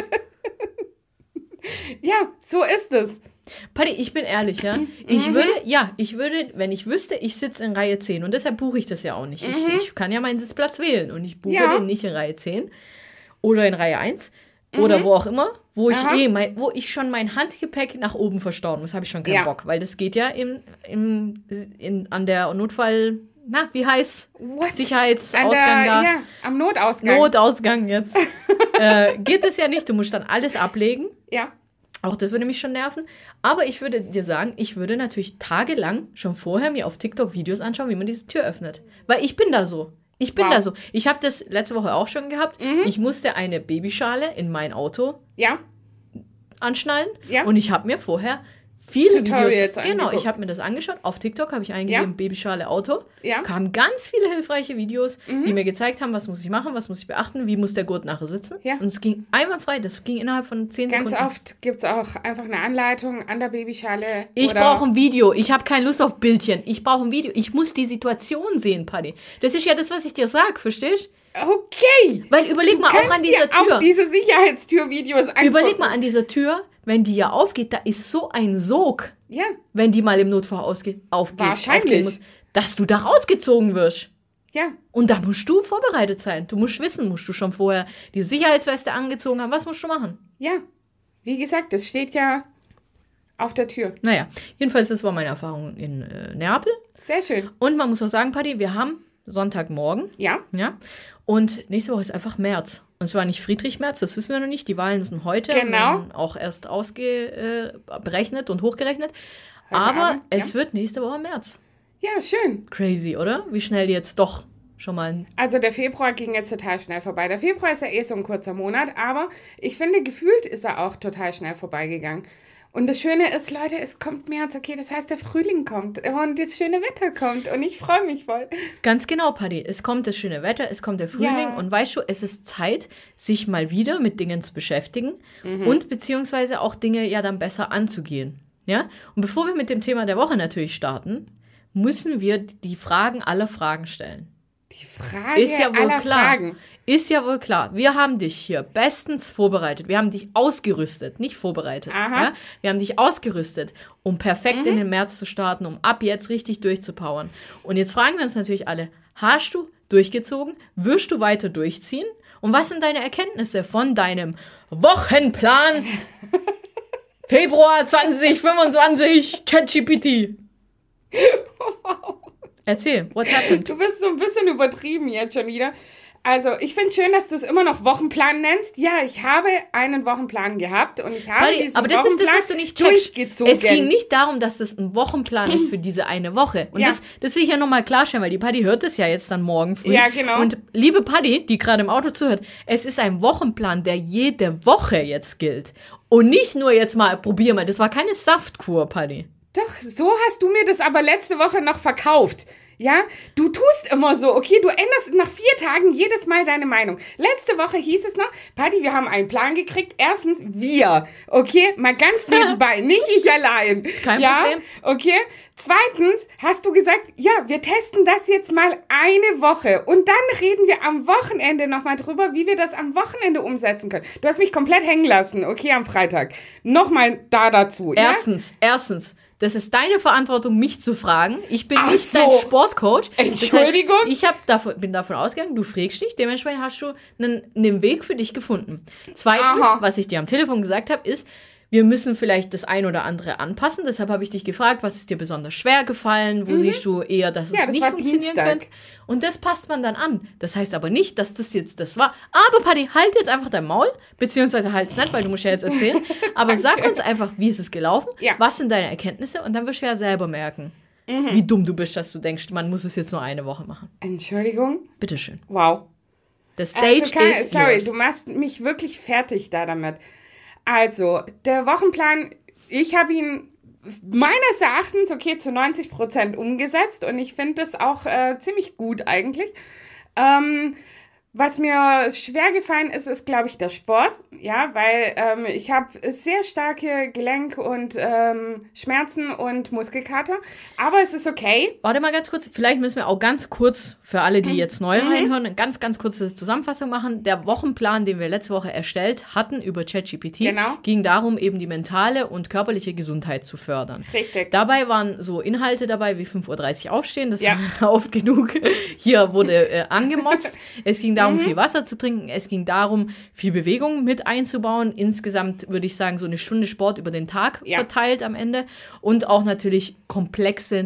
Ja, so ist es. Paddy, ich bin ehrlich, ja. Ich würde, wenn ich wüsste, ich sitze in Reihe 10 und deshalb buche ich das ja auch nicht. Ich kann ja meinen Sitzplatz wählen und ich buche Ja. den nicht in Reihe 10 oder in Reihe 1 oder wo auch immer, wo ich Aha. wo ich schon mein Handgepäck nach oben verstauen muss, habe ich schon keinen Ja. Bock, weil das geht ja an der Notfall, wie heißt Sicherheitsausgang da? Ja, am Notausgang. Notausgang jetzt. Geht es ja nicht, du musst dann alles ablegen. Ja. Auch das würde mich schon nerven. Aber ich würde dir sagen, ich würde natürlich tagelang schon vorher mir auf TikTok Videos anschauen, wie man diese Tür öffnet. Weil ich bin da so. Ich bin Wow. da so. Ich habe das letzte Woche auch schon gehabt. Ich musste eine Babyschale in mein Auto Ja. anschnallen. Ja. Und ich habe mir vorher viele Tutorials Videos... Genau, angeguckt. ich habe mir das angeschaut. Auf TikTok habe ich eingegeben, Ja. Babyschale Auto. Ja. Kamen ganz viele hilfreiche Videos, die mir gezeigt haben, was muss ich machen, was muss ich beachten, wie muss der Gurt nachher sitzen. Ja. Und es ging einwandfrei. Das ging innerhalb von 10 Ganz Sekunden. oft gibt es auch einfach eine Anleitung an der Babyschale. Ich oder brauche ein Video. Ich habe keine Lust auf Bildchen. Ich brauche ein Video. Ich muss die Situation sehen, Paddy. Das ist ja das, was ich dir sage, verstehst du? Okay. Weil überleg mal auch Kannst an dieser dir auch Tür. diese Sicherheitstür-Videos angucken. Überleg mal an dieser Tür, wenn die ja aufgeht, da ist so ein Sog, Ja. wenn die mal im Notfall aufgeht, Wahrscheinlich. aufgehen muss, dass du da rausgezogen wirst. Ja. Und da musst du vorbereitet sein. Du musst wissen, musst du schon vorher die Sicherheitsweste angezogen haben. Was musst du machen? Ja. Wie gesagt, das steht ja auf der Tür. Naja, jedenfalls, das war meine Erfahrung in Neapel. Sehr schön. Und man muss auch sagen, Paddy, wir haben Sonntagmorgen. Ja. Ja. Und nächste Woche ist einfach März. Und zwar nicht Friedrich Merz, das wissen wir noch nicht. Die Wahlen sind heute. Genau. Werden auch erst berechnet und hochgerechnet. Heute Aber Abend, ja. es wird nächste Woche März. Ja, schön. Crazy, oder? Wie schnell jetzt doch schon mal. Also der Februar ging jetzt total schnell vorbei. Der Februar ist ja eh so ein kurzer Monat, aber ich finde, gefühlt ist er auch total schnell vorbeigegangen. Und das Schöne ist, Leute, es kommt März, okay, das heißt, der Frühling kommt und das schöne Wetter kommt und ich freue mich voll. Ganz genau, Paddy. Es kommt das schöne Wetter, es kommt der Frühling Ja. und weißt du, es ist Zeit, sich mal wieder mit Dingen zu beschäftigen und beziehungsweise auch Dinge ja dann besser anzugehen. Ja? Und bevor wir mit dem Thema der Woche natürlich starten, müssen wir die Fragen aller Fragen stellen. Die Frage Ist ja wohl aller klar. Fragen. Ist ja wohl klar. Wir haben dich hier bestens vorbereitet. Wir haben dich ausgerüstet, nicht vorbereitet. Aha. Ja? Wir haben dich ausgerüstet, um perfekt in den März zu starten, um ab jetzt richtig durchzupowern. Und jetzt fragen wir uns natürlich alle, hast du durchgezogen? Wirst du weiter durchziehen? Und was sind deine Erkenntnisse von deinem Wochenplan Februar 2025 ChatGPT? Wow. Erzähl, what happened? Du bist so ein bisschen übertrieben jetzt schon wieder. Also, ich finde schön, dass du es immer noch Wochenplan nennst. Ja, ich habe einen Wochenplan gehabt und ich habe diesen aber das ist Wochenplan das, was du nicht checkst. durchgezogen. Es ging nicht darum, dass das ein Wochenplan ist für diese eine Woche. Und Ja. das will ich ja nochmal klarstellen, weil die Paddy hört das ja jetzt dann morgen früh. Ja, genau. Und liebe Paddy, die gerade im Auto zuhört, es ist ein Wochenplan, der jede Woche jetzt gilt. Und nicht nur jetzt mal, probier mal. Das war keine Saftkur, Paddy. Doch, so hast du mir das aber letzte Woche noch verkauft. Ja, du tust immer so, okay, du änderst nach 4 Tagen jedes Mal deine Meinung. Letzte Woche hieß es noch, Paddy, wir haben einen Plan gekriegt. Erstens, wir, okay, mal ganz nebenbei, nicht ich allein. Kein ja, Problem. Okay. Zweitens hast du gesagt, ja, wir testen das jetzt mal eine Woche und dann reden wir am Wochenende nochmal drüber, wie wir das am Wochenende umsetzen können. Du hast mich komplett hängen lassen, okay, am Freitag. Nochmal dazu. Erstens, das ist deine Verantwortung, mich zu fragen. Ich bin Ach nicht so. dein Sportcoach. Entschuldigung? Das heißt, bin davon ausgegangen, du fragst dich, dementsprechend hast du einen Weg für dich gefunden. Zweitens, Aha. was ich dir am Telefon gesagt habe, ist, wir müssen vielleicht das ein oder andere anpassen. Deshalb habe ich dich gefragt, was ist dir besonders schwer gefallen? Wo siehst du eher, dass es Ja, das nicht war funktionieren Dienstag. könnte? Und das passt man dann an. Das heißt aber nicht, dass das jetzt das war. Aber Paddy, halt jetzt einfach dein Maul. Beziehungsweise halt's nicht, weil du musst ja jetzt erzählen. Aber sag uns einfach, wie ist es gelaufen? Ja. Was sind deine Erkenntnisse? Und dann wirst du ja selber merken, wie dumm du bist, dass du denkst, man muss es jetzt nur eine Woche machen. Entschuldigung? Bitteschön. Wow. The stage is Sorry, yours. du machst mich wirklich fertig da damit. Also, der Wochenplan, ich habe ihn meines Erachtens, okay, zu 90% umgesetzt und ich finde das auch ziemlich gut eigentlich. Was mir schwer gefallen ist, ist, glaube ich, der Sport. Ja, weil ich habe sehr starke Gelenk- und Schmerzen und Muskelkater. Aber es ist okay. Warte mal ganz kurz. Vielleicht müssen wir auch ganz kurz, für alle, die jetzt neu reinhören, eine ganz, ganz kurze Zusammenfassung machen. Der Wochenplan, den wir letzte Woche erstellt hatten über ChatGPT, Genau. ging darum, eben die mentale und körperliche Gesundheit zu fördern. Richtig. Dabei waren so Inhalte dabei, wie 5:30 Uhr aufstehen. Das Ja. war oft genug. Hier wurde angemotzt. Es ging darum, viel Wasser zu trinken. Es ging darum, viel Bewegung mit einzubauen. Insgesamt würde ich sagen, so eine Stunde Sport über den Tag Ja. verteilt am Ende. Und auch natürlich komplexe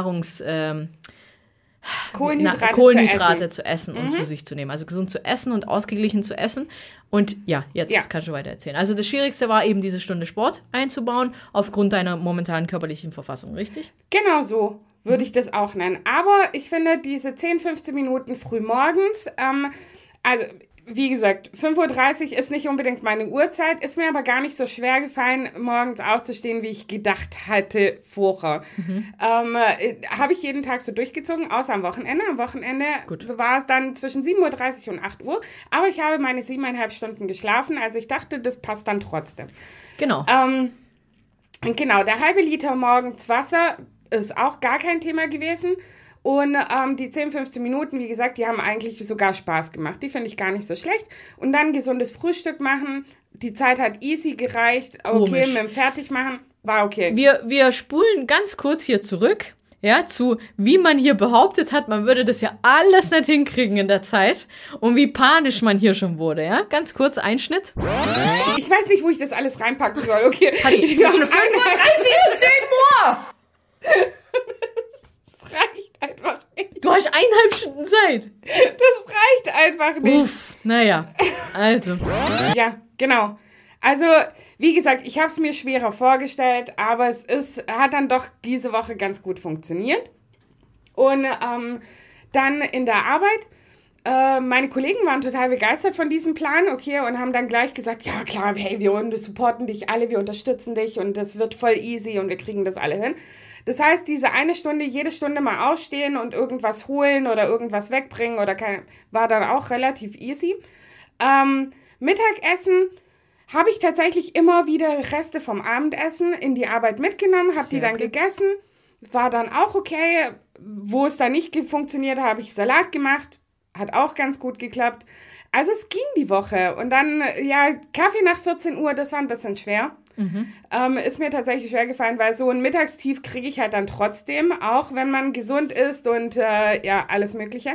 Kohlenhydrate zu essen und zu sich zu nehmen. Also gesund zu essen und ausgeglichen zu essen. Und ja, jetzt kannst du weiter erzählen. Also das Schwierigste war eben, diese Stunde Sport einzubauen, aufgrund deiner momentanen körperlichen Verfassung, richtig? Genau so würde ich das auch nennen. Aber ich finde, diese 10, 15 Minuten früh morgens, also wie gesagt, 5:30 Uhr ist nicht unbedingt meine Uhrzeit, ist mir aber gar nicht so schwer gefallen, morgens aufzustehen, wie ich gedacht hatte vorher. Habe ich jeden Tag so durchgezogen, außer am Wochenende. Am Wochenende war es dann zwischen 7:30 Uhr und 8 Uhr, aber ich habe meine 7,5 Stunden geschlafen, also ich dachte, das passt dann trotzdem. Genau. Genau, der halbe Liter morgens Wasser ist auch gar kein Thema gewesen. Und die 10, 15 Minuten, wie gesagt, die haben eigentlich sogar Spaß gemacht. Die finde ich gar nicht so schlecht. Und dann gesundes Frühstück machen. Die Zeit hat easy gereicht. Okay, Komisch. mit dem Fertigmachen war okay. Wir spulen ganz kurz hier zurück, ja, zu wie man hier behauptet hat, man würde das ja alles nicht hinkriegen in der Zeit und wie panisch man hier schon wurde, ja. Ganz kurz Einschnitt. Ich weiß nicht, wo ich das alles reinpacken soll. Okay. Paddy, zwischen 5:30 und 10 Uhr! Das reicht einfach nicht. Du hast 1,5 Stunden Zeit. Das reicht einfach nicht. Uff, naja, also. Ja, genau. Also, wie gesagt, ich habe es mir schwerer vorgestellt, aber hat dann doch diese Woche ganz gut funktioniert. Und dann in der Arbeit, meine Kollegen waren total begeistert von diesem Plan, okay, und haben dann gleich gesagt, ja klar, hey, wir supporten dich alle, wir unterstützen dich und das wird voll easy und wir kriegen das alle hin. Das heißt, diese eine Stunde, jede Stunde mal aufstehen und irgendwas holen oder irgendwas wegbringen war dann auch relativ easy. Mittagessen habe ich tatsächlich immer wieder Reste vom Abendessen in die Arbeit mitgenommen, habe die dann gegessen, war dann auch okay. wo es da nicht funktioniert, habe ich Salat gemacht. Hat auch ganz gut geklappt. Also es ging die Woche. Und dann, ja, Kaffee nach 14 Uhr, das war ein bisschen schwer. Ist mir tatsächlich schwer gefallen, weil so ein Mittagstief kriege ich halt dann trotzdem, auch wenn man gesund ist und ja, alles Mögliche.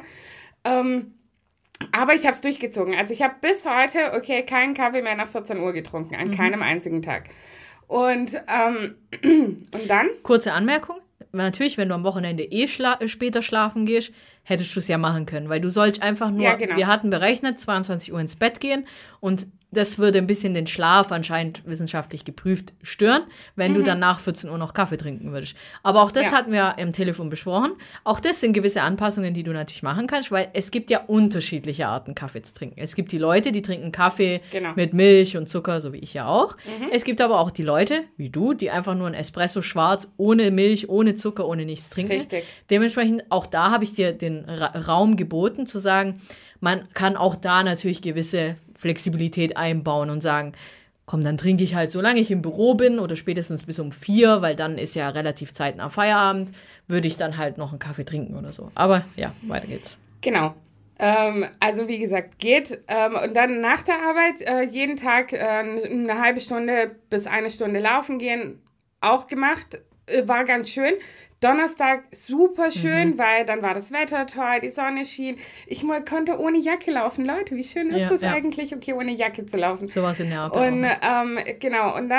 Aber ich habe es durchgezogen. Also ich habe bis heute, okay, keinen Kaffee mehr nach 14 Uhr getrunken, an keinem einzigen Tag. Und dann? Kurze Anmerkung. Natürlich, wenn du am Wochenende später schlafen gehst, hättest du es ja machen können. Weil du sollst einfach nur, Ja, genau. Wir hatten berechnet, 22 Uhr ins Bett gehen und das würde ein bisschen den Schlaf anscheinend wissenschaftlich geprüft stören, wenn du dann nach 14 Uhr noch Kaffee trinken würdest. Aber auch das hatten wir im Telefon besprochen. Auch das sind gewisse Anpassungen, die du natürlich machen kannst, weil es gibt ja unterschiedliche Arten, Kaffee zu trinken. Es gibt die Leute, die trinken Kaffee mit Milch und Zucker, so wie ich ja auch. Es gibt aber auch die Leute, wie du, die einfach nur ein Espresso schwarz, ohne Milch, ohne Zucker, ohne nichts trinken. Richtig. Dementsprechend, auch da habe ich dir den Raum geboten, zu sagen, man kann auch da natürlich gewisse Flexibilität einbauen und sagen, komm, dann trinke ich halt, solange ich im Büro bin oder spätestens bis um 4, weil dann ist ja relativ zeitnah Feierabend, würde ich dann halt noch einen Kaffee trinken oder so. Aber ja, weiter geht's. Genau. Also wie gesagt, geht. Und dann nach der Arbeit jeden Tag eine halbe Stunde bis eine Stunde laufen gehen, auch gemacht. War ganz schön. Donnerstag super schön, weil dann war das Wetter toll, die Sonne schien. Ich konnte ohne Jacke laufen. Leute, wie schön ist das eigentlich, okay, ohne Jacke zu laufen. So was in der Art. Und genau, und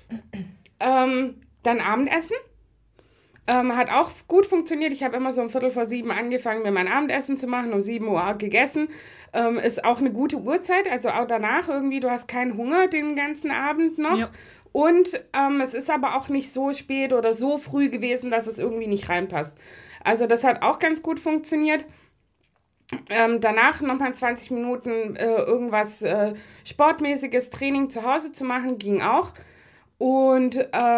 dann Abendessen. Hat auch gut funktioniert. Ich habe immer so um 6:45 angefangen, mir mein Abendessen zu machen, um 7 Uhr gegessen. Ist auch eine gute Uhrzeit, also auch danach irgendwie, du hast keinen Hunger den ganzen Abend noch. Ja. Und es ist aber auch nicht so spät oder so früh gewesen, dass es irgendwie nicht reinpasst. Also das hat auch ganz gut funktioniert. Danach nochmal 20 Minuten irgendwas sportmäßiges Training zu Hause zu machen, ging auch. Und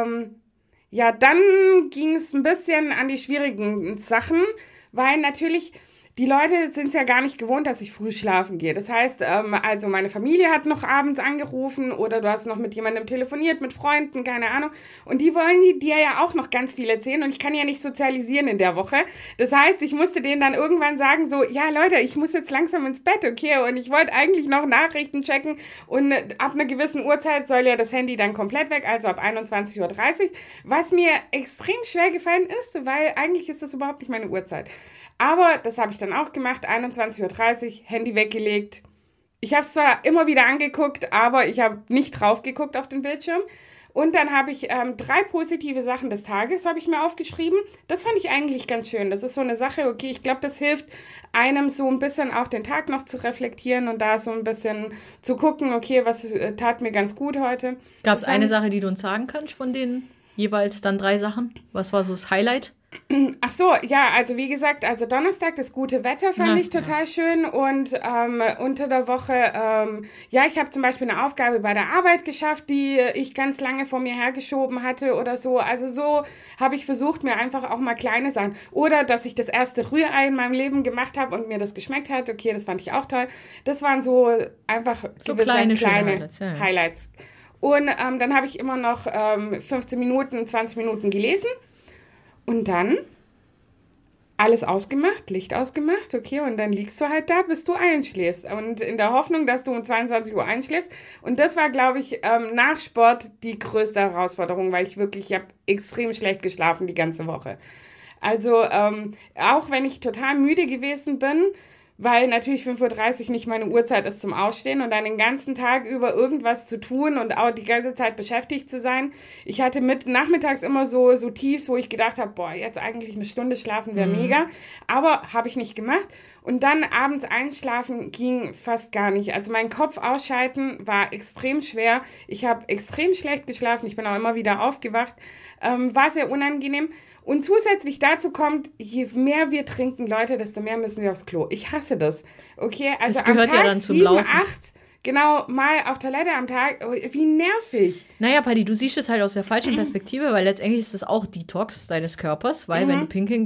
ja, dann ging es ein bisschen an die schwierigen Sachen, weil natürlich die Leute sind es ja gar nicht gewohnt, dass ich früh schlafen gehe. Das heißt, also meine Familie hat noch abends angerufen oder du hast noch mit jemandem telefoniert, mit Freunden, keine Ahnung. Und die wollen dir ja auch noch ganz viel erzählen und ich kann ja nicht sozialisieren in der Woche. Das heißt, ich musste denen dann irgendwann sagen so, ja Leute, ich muss jetzt langsam ins Bett, okay? Und ich wollte eigentlich noch Nachrichten checken und ab einer gewissen Uhrzeit soll ja das Handy dann komplett weg, also ab 21:30 Uhr, was mir extrem schwer gefallen ist, weil eigentlich ist das überhaupt nicht meine Uhrzeit. Aber das habe ich dann auch gemacht, 21:30 Uhr, Handy weggelegt. Ich habe es zwar immer wieder angeguckt, aber ich habe nicht drauf geguckt auf den Bildschirm. Und dann habe ich 3 positive Sachen des Tages, habe ich mir aufgeschrieben. Das fand ich eigentlich ganz schön. Das ist so eine Sache, okay, ich glaube, das hilft einem so ein bisschen auch den Tag noch zu reflektieren und da so ein bisschen zu gucken, okay, was tat mir ganz gut heute. Gab es eine Sache, die du uns sagen kannst von den jeweils dann 3 Sachen? Was war so das Highlight? Ach so, ja, also wie gesagt, also Donnerstag, das gute Wetter fand ich total schön und unter der Woche, ja, ich habe zum Beispiel eine Aufgabe bei der Arbeit geschafft, die ich ganz lange vor mir hergeschoben hatte oder so, also so habe ich versucht, mir einfach auch mal kleine Sachen, oder dass ich das erste Rührei in meinem Leben gemacht habe und mir das geschmeckt hat, okay, das fand ich auch toll, das waren so einfach so gewisse kleine Highlights. Und dann habe ich immer noch 15 Minuten, 20 Minuten gelesen. Und dann alles ausgemacht, Licht ausgemacht, okay, und dann liegst du halt da, bis du einschläfst. Und in der Hoffnung, dass du um 22 Uhr einschläfst. Und das war, glaube ich, nach Sport die größte Herausforderung, weil ich habe extrem schlecht geschlafen die ganze Woche. Also auch wenn ich total müde gewesen bin, weil natürlich 5:30 Uhr nicht meine Uhrzeit ist zum Aufstehen und dann den ganzen Tag über irgendwas zu tun und auch die ganze Zeit beschäftigt zu sein. Ich hatte nachmittags immer so Tiefs, wo ich gedacht habe, boah, jetzt eigentlich eine Stunde schlafen wäre mega, aber habe ich nicht gemacht. Und dann abends einschlafen ging fast gar nicht. Also mein Kopf ausschalten war extrem schwer. Ich habe extrem schlecht geschlafen. Ich bin auch immer wieder aufgewacht. War sehr unangenehm. Und zusätzlich dazu kommt, je mehr wir trinken, Leute, desto mehr müssen wir aufs Klo. Ich hasse das. Okay, also das gehört am Tag ja dann zum 7, Laufen. 8, genau, mal auf Toilette am Tag. Wie nervig. Naja, Paddy, du siehst es halt aus der falschen Perspektive, weil letztendlich ist das auch Detox deines Körpers, weil wenn du pinkeln gehst,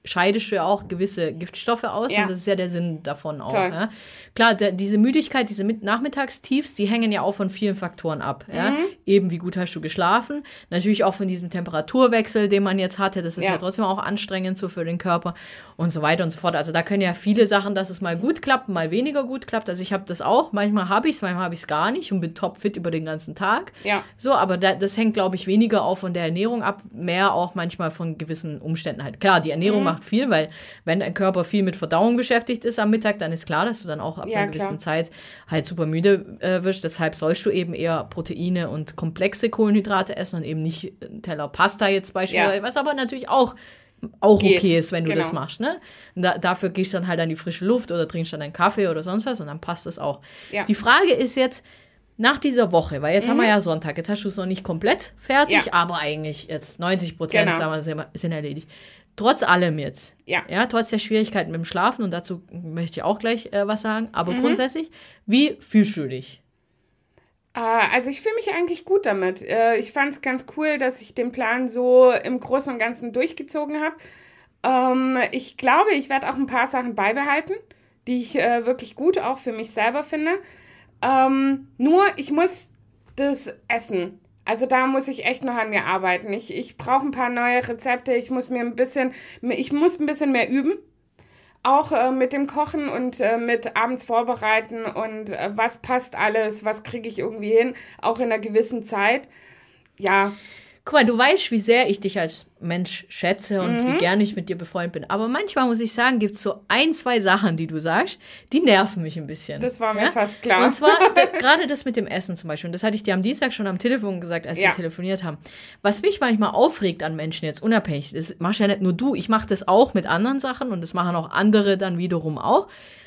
scheidest du ja auch gewisse Giftstoffe aus Ja. und das ist ja der Sinn davon auch. Toll. Ja. Klar, diese Müdigkeit, diese Nachmittagstiefs, die hängen ja auch von vielen Faktoren ab. Ja. Eben, wie gut hast du geschlafen, natürlich auch von diesem Temperaturwechsel, den man jetzt hatte, das ist ja trotzdem auch anstrengend so für den Körper und so weiter und so fort. Also da können ja viele Sachen, dass es mal gut klappt, mal weniger gut klappt. Also ich habe das auch, manchmal habe ich es, manchmal habe ich es gar nicht und bin topfit über den ganzen Tag. Ja. So, aber das hängt, glaube ich, weniger auch von der Ernährung ab, mehr auch manchmal von gewissen Umständen halt. Klar, die Ernährung macht viel, weil wenn dein Körper viel mit Verdauung beschäftigt ist am Mittag, dann ist klar, dass du dann auch ab einer gewissen Zeit halt super müde wirst. Deshalb sollst du eben eher Proteine und komplexe Kohlenhydrate essen und eben nicht einen Teller Pasta jetzt beispielsweise, was aber natürlich auch okay ist, wenn du das machst. Ne? Dafür gehst du dann halt an die frische Luft oder trinkst dann einen Kaffee oder sonst was und dann passt das auch. Ja. Die Frage ist jetzt, nach dieser Woche, weil jetzt haben wir ja Sonntag, jetzt hast du es noch nicht komplett fertig, aber eigentlich jetzt 90%, sagen wir, sind erledigt. Trotz allem jetzt, trotz der Schwierigkeiten mit dem Schlafen, und dazu möchte ich auch gleich was sagen, aber grundsätzlich, wie fühlst du dich? Also ich fühle mich eigentlich gut damit. Ich fand es ganz cool, dass ich den Plan so im Großen und Ganzen durchgezogen habe. Ich glaube, ich werde auch ein paar Sachen beibehalten, die ich wirklich gut auch für mich selber finde. Nur, ich muss das essen. Also da muss ich echt noch an mir arbeiten. Ich brauche ein paar neue Rezepte. Ich muss ein bisschen mehr üben. Auch mit dem Kochen und mit abends vorbereiten und was passt alles, was kriege ich irgendwie hin, auch in einer gewissen Zeit. Ja. Guck mal, du weißt, wie sehr ich dich als Mensch schätze und wie gerne ich mit dir befreundet bin. Aber manchmal, muss ich sagen, gibt es so 1, 2 Sachen, die du sagst, die nerven mich ein bisschen. Das war mir fast klar. Und zwar gerade das mit dem Essen zum Beispiel. Und das hatte ich dir am Dienstag schon am Telefon gesagt, als wir telefoniert haben. Was mich manchmal aufregt an Menschen jetzt unabhängig, das machst ja nicht nur du, ich mache das auch mit anderen Sachen und das machen auch andere dann wiederum auch.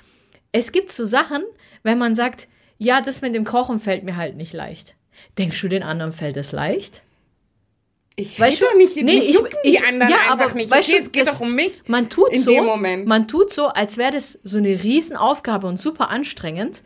Es gibt so Sachen, wenn man sagt, ja, das mit dem Kochen fällt mir halt nicht leicht. Denkst du, den anderen fällt es leicht? Ich weiß doch nicht, die anderen einfach nicht. Weißt okay, es geht doch um mich man tut in dem Moment. Man tut so, als wäre das so eine Riesenaufgabe und super anstrengend,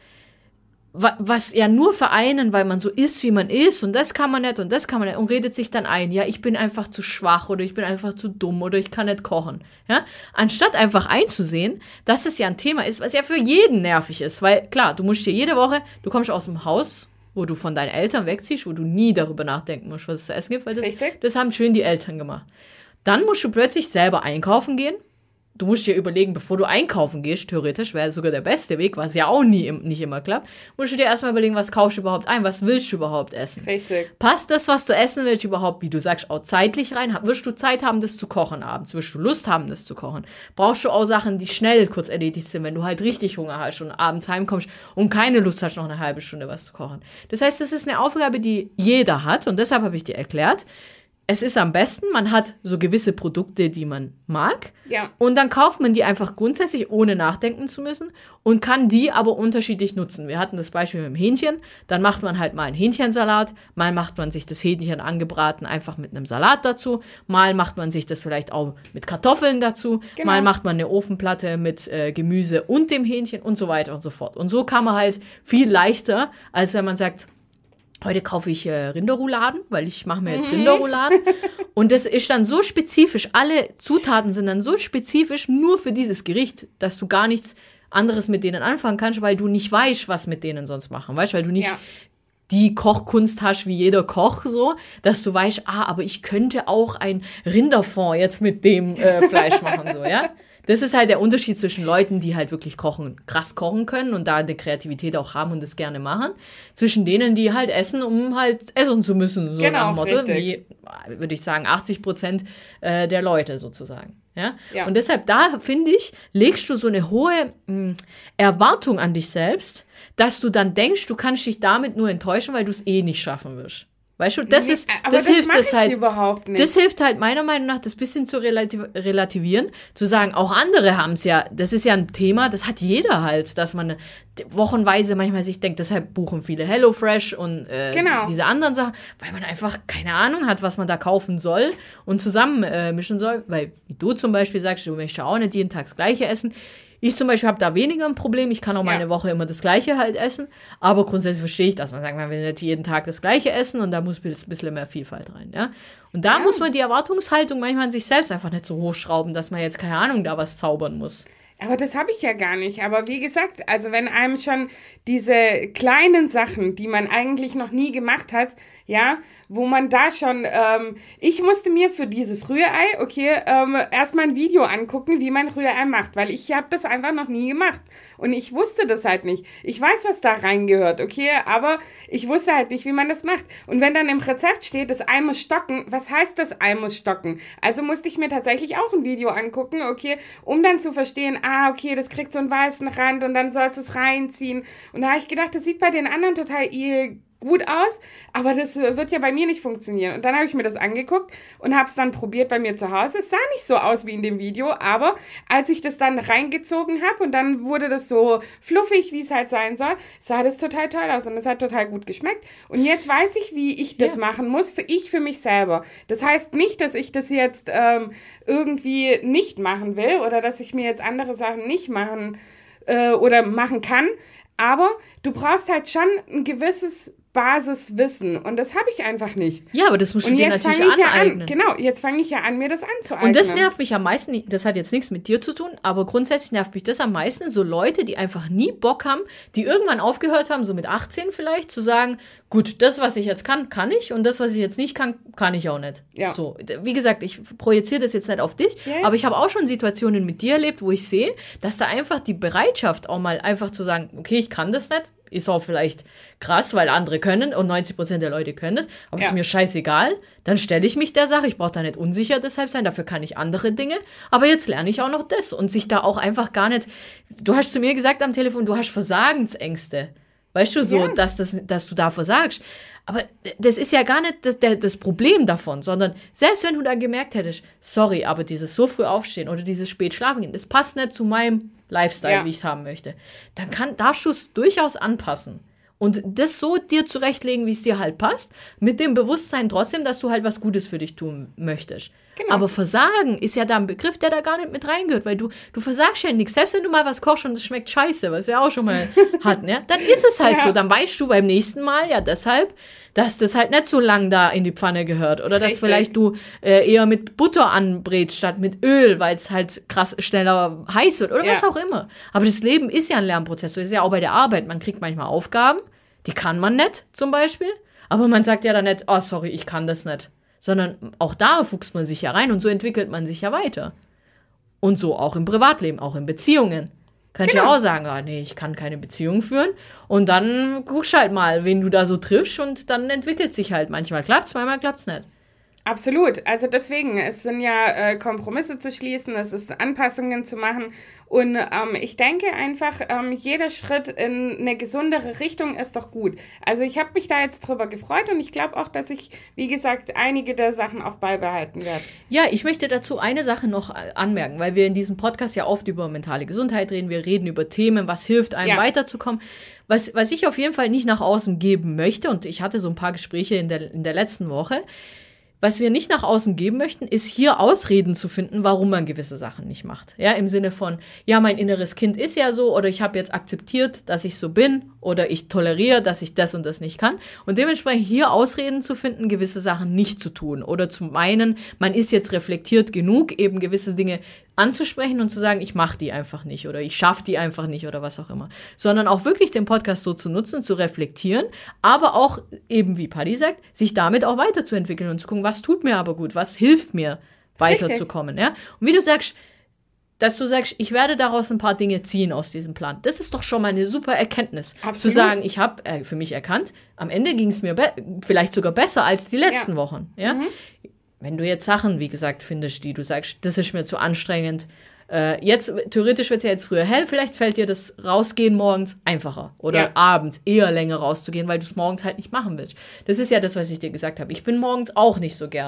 was ja nur für einen, weil man so ist, wie man ist und das kann man nicht und das kann man nicht und redet sich dann ein, ja, ich bin einfach zu schwach oder ich bin einfach zu dumm oder ich kann nicht kochen. Ja? Anstatt einfach einzusehen, dass es ja ein Thema ist, was ja für jeden nervig ist, weil klar, du musst dir jede Woche, du kommst aus dem Haus, wo du von deinen Eltern wegziehst, wo du nie darüber nachdenken musst, was es zu essen gibt, weil das haben schön die Eltern gemacht. Dann musst du plötzlich selber einkaufen gehen. Du musst dir überlegen, bevor du einkaufen gehst, theoretisch wäre sogar der beste Weg, was ja auch nicht immer klappt, musst du dir erstmal überlegen, was kaufst du überhaupt ein, was willst du überhaupt essen. Richtig. Passt das, was du essen willst, überhaupt, wie du sagst, auch zeitlich rein? Wirst du Zeit haben, das zu kochen abends? Wirst du Lust haben, das zu kochen? Brauchst du auch Sachen, die schnell kurz erledigt sind, wenn du halt richtig Hunger hast und abends heimkommst und keine Lust hast, noch eine halbe Stunde was zu kochen? Das heißt, das ist eine Aufgabe, die jeder hat und deshalb habe ich dir erklärt, es ist am besten, man hat so gewisse Produkte, die man mag. Ja. Und dann kauft man die einfach grundsätzlich, ohne nachdenken zu müssen und kann die aber unterschiedlich nutzen. Wir hatten das Beispiel mit dem Hähnchen. Dann macht man halt mal einen Hähnchensalat. Mal macht man sich das Hähnchen angebraten einfach mit einem Salat dazu. Mal macht man sich das vielleicht auch mit Kartoffeln dazu. Genau. Mal macht man eine Ofenplatte mit Gemüse und dem Hähnchen und so weiter und so fort. Und so kann man halt viel leichter, als wenn man sagt, heute kaufe ich Rinderrouladen, weil ich mache mir jetzt Rinderrouladen. Und das ist dann so spezifisch, alle Zutaten sind dann so spezifisch nur für dieses Gericht, dass du gar nichts anderes mit denen anfangen kannst, weil du nicht weißt, was mit denen sonst machen. Weißt, weil du nicht die Kochkunst hast wie jeder Koch so, dass du weißt, aber ich könnte auch ein Rinderfond jetzt mit dem Fleisch machen, so, ja. Das ist halt der Unterschied zwischen Leuten, die halt wirklich krass kochen können und da eine Kreativität auch haben und das gerne machen, zwischen denen, die halt essen, um halt essen zu müssen. So nach dem Motto, wie, würde ich sagen, 80% der Leute sozusagen. Ja? Und deshalb, da finde ich, legst du so eine hohe Erwartung an dich selbst, dass du dann denkst, du kannst dich damit nur enttäuschen, weil du es eh nicht schaffen wirst. Weißt du, das hilft das halt überhaupt nicht. Das hilft halt meiner Meinung nach, das bisschen zu relativieren, zu sagen, auch andere haben es ja, das ist ja ein Thema, das hat jeder halt, dass man wochenweise manchmal sich denkt, deshalb buchen viele HelloFresh und diese anderen Sachen, weil man einfach keine Ahnung hat, was man da kaufen soll und zusammen mischen soll, weil wie du zum Beispiel sagst, du möchtest auch nicht jeden Tag das Gleiche essen. Ich zum Beispiel habe da weniger ein Problem. Ich kann auch mal eine Woche immer das Gleiche halt essen. Aber grundsätzlich verstehe ich, dass man sagt, man will nicht jeden Tag das Gleiche essen und da muss ein bisschen mehr Vielfalt rein. Ja? Und da muss man die Erwartungshaltung manchmal an sich selbst einfach nicht so hochschrauben, dass man jetzt, keine Ahnung, da was zaubern muss. Aber das habe ich ja gar nicht. Aber wie gesagt, also wenn einem schon diese kleinen Sachen, die man eigentlich noch nie gemacht hat, ja, wo man da schon, ich musste mir für dieses Rührei, erstmal ein Video angucken, wie man Rührei macht, weil ich habe das einfach noch nie gemacht und ich wusste das halt nicht. Ich weiß, was da reingehört, okay, aber ich wusste halt nicht, wie man das macht. Und wenn dann im Rezept steht, das Ei muss stocken, was heißt das Ei muss stocken? Also musste ich mir tatsächlich auch ein Video angucken, okay, um dann zu verstehen, das kriegt so einen weißen Rand und dann sollst du es reinziehen. Und da habe ich gedacht, das sieht bei den anderen total gut aus, aber das wird ja bei mir nicht funktionieren. Und dann habe ich mir das angeguckt und habe es dann probiert bei mir zu Hause. Es sah nicht so aus wie in dem Video, aber als ich das dann reingezogen habe und dann wurde das so fluffig, wie es halt sein soll, sah das total toll aus und es hat total gut geschmeckt. Und jetzt weiß ich, wie ich das machen muss, für mich selber. Das heißt nicht, dass ich das jetzt irgendwie nicht machen will oder dass ich mir jetzt andere Sachen nicht machen oder machen kann, aber du brauchst halt schon ein gewisses Basiswissen und das habe ich einfach nicht. Ja, aber das musst du dir natürlich aneignen. Jetzt fange ich ja an, mir das anzueignen. Und das nervt mich am meisten, das hat jetzt nichts mit dir zu tun, aber grundsätzlich nervt mich das am meisten, so Leute, die einfach nie Bock haben, die irgendwann aufgehört haben, so mit 18 vielleicht, zu sagen, gut, das, was ich jetzt kann, kann ich und das, was ich jetzt nicht kann, kann ich auch nicht. Ja. So, wie gesagt, ich projiziere das jetzt nicht auf dich, aber ich habe auch schon Situationen mit dir erlebt, wo ich sehe, dass da einfach die Bereitschaft auch mal einfach zu sagen, okay, ich kann das nicht, ist auch vielleicht krass, weil andere können und 90% der Leute können das, aber ist mir scheißegal, dann stelle ich mich der Sache, ich brauche da nicht unsicher deshalb sein, dafür kann ich andere Dinge, aber jetzt lerne ich auch noch das und sich da auch einfach gar nicht, du hast zu mir gesagt am Telefon, du hast Versagensängste, weißt du, so, dass du da versagst, aber das ist ja gar nicht das Problem davon, sondern selbst wenn du dann gemerkt hättest, sorry, aber dieses so früh aufstehen oder dieses spät schlafen gehen, das passt nicht zu meinem Lifestyle, wie ich es haben möchte, dann darfst du es durchaus anpassen und das so dir zurechtlegen, wie es dir halt passt, mit dem Bewusstsein trotzdem, dass du halt was Gutes für dich tun möchtest. Genau. Aber Versagen ist ja da ein Begriff, der da gar nicht mit reingehört, weil du versagst ja nichts. Selbst wenn du mal was kochst und es schmeckt scheiße, was wir auch schon mal hatten, ja, dann ist es halt so. Dann weißt du beim nächsten Mal ja deshalb, dass das halt nicht so lang da in die Pfanne gehört. Oder dass vielleicht du eher mit Butter anbrätst statt mit Öl, weil es halt krass schneller heiß wird oder was auch immer. Aber das Leben ist ja ein Lernprozess. So ist ja auch bei der Arbeit. Man kriegt manchmal Aufgaben, die kann man nicht zum Beispiel. Aber man sagt ja dann nicht, oh sorry, ich kann das nicht. Sondern auch da fuchst man sich ja rein und so entwickelt man sich ja weiter. Und so auch im Privatleben, auch in Beziehungen. Kannst du ja auch sagen, nee, ich kann keine Beziehung führen. Und dann guckst halt mal, wen du da so triffst und dann entwickelt sich halt. Manchmal klappt's, manchmal klappt's nicht. Absolut. Also deswegen, es sind ja Kompromisse zu schließen, es ist Anpassungen zu machen und ich denke einfach, jeder Schritt in eine gesundere Richtung ist doch gut. Also ich habe mich da jetzt drüber gefreut und ich glaube auch, dass ich, wie gesagt, einige der Sachen auch beibehalten werde. Ja, ich möchte dazu eine Sache noch anmerken, weil wir in diesem Podcast ja oft über mentale Gesundheit reden, wir reden über Themen, was hilft einem weiterzukommen. Was ich auf jeden Fall nicht nach außen geben möchte, und ich hatte so ein paar Gespräche in der letzten Woche, was wir nicht nach außen geben möchten, ist hier Ausreden zu finden, warum man gewisse Sachen nicht macht. Ja, im Sinne von, ja, mein inneres Kind ist ja so oder ich habe jetzt akzeptiert, dass ich so bin oder ich toleriere, dass ich das und das nicht kann. Und dementsprechend hier Ausreden zu finden, gewisse Sachen nicht zu tun oder zu meinen, man ist jetzt reflektiert genug, eben gewisse Dinge anzusprechen und zu sagen, ich mache die einfach nicht oder ich schaffe die einfach nicht oder was auch immer. Sondern auch wirklich den Podcast so zu nutzen, zu reflektieren, aber auch eben, wie Paddy sagt, sich damit auch weiterzuentwickeln und zu gucken, was tut mir aber gut, was hilft mir weiterzukommen. Ja? Und wie du sagst, dass du sagst, ich werde daraus ein paar Dinge ziehen aus diesem Plan. Das ist doch schon mal eine super Erkenntnis. Absolut. Zu sagen, ich habe für mich erkannt, am Ende ging es mir vielleicht sogar besser als die letzten Wochen. Ja? Wenn du jetzt Sachen, wie gesagt, findest, die du sagst, das ist mir zu anstrengend. Jetzt, theoretisch wird es ja jetzt früher hell, vielleicht fällt dir das Rausgehen morgens einfacher. Oder abends eher länger rauszugehen, weil du es morgens halt nicht machen willst. Das ist ja das, was ich dir gesagt habe. Ich bin morgens auch nicht so gern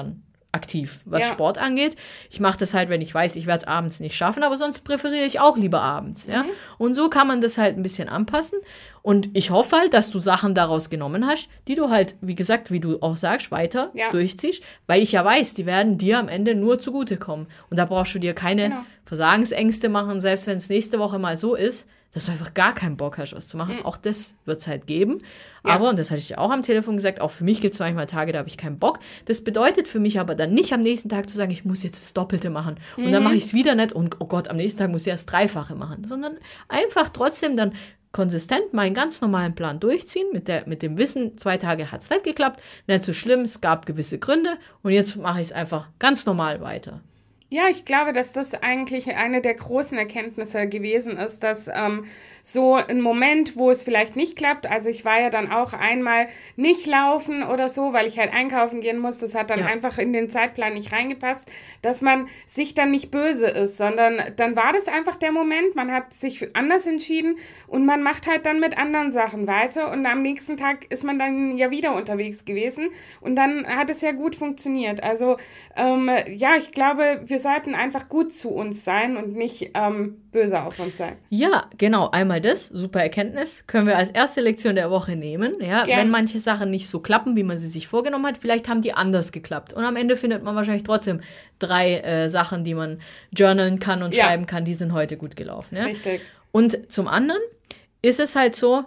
aktiv, was Sport angeht. Ich mache das halt, wenn ich weiß, ich werde es abends nicht schaffen, aber sonst präferiere ich auch lieber abends. Ja? Und so kann man das halt ein bisschen anpassen. Und ich hoffe halt, dass du Sachen daraus genommen hast, die du halt, wie gesagt, wie du auch sagst, weiter durchziehst, weil ich ja weiß, die werden dir am Ende nur zugutekommen. Und da brauchst du dir keine Versagensängste machen, selbst wenn es nächste Woche mal so ist, dass du einfach gar keinen Bock hast, was zu machen. Auch das wird es halt geben. Aber, und das hatte ich dir auch am Telefon gesagt, auch für mich gibt es manchmal Tage, da habe ich keinen Bock. Das bedeutet für mich aber dann nicht am nächsten Tag zu sagen, ich muss jetzt das Doppelte machen. Und dann mache ich es wieder nicht und oh Gott, am nächsten Tag muss ich das Dreifache machen. Sondern einfach trotzdem dann konsistent meinen ganz normalen Plan durchziehen, mit dem Wissen, 2 Tage hat es nicht geklappt, nicht so schlimm, es gab gewisse Gründe und jetzt mache ich es einfach ganz normal weiter. Ja, ich glaube, dass das eigentlich eine der großen Erkenntnisse gewesen ist, dass so ein Moment, wo es vielleicht nicht klappt, also ich war ja dann auch einmal nicht laufen oder so, weil ich halt einkaufen gehen muss, das hat dann einfach in den Zeitplan nicht reingepasst, dass man sich dann nicht böse ist, sondern dann war das einfach der Moment, man hat sich anders entschieden und man macht halt dann mit anderen Sachen weiter und am nächsten Tag ist man dann ja wieder unterwegs gewesen und dann hat es ja gut funktioniert. Also ich glaube, wir sollten einfach gut zu uns sein und nicht böse auf uns sein. Ja, genau. Einmal das, super Erkenntnis, können wir als erste Lektion der Woche nehmen. Ja, wenn manche Sachen nicht so klappen, wie man sie sich vorgenommen hat, vielleicht haben die anders geklappt. Und am Ende findet man wahrscheinlich trotzdem 3 Sachen, die man journalen kann und schreiben kann, die sind heute gut gelaufen. Ja? Richtig. Und zum anderen ist es halt so,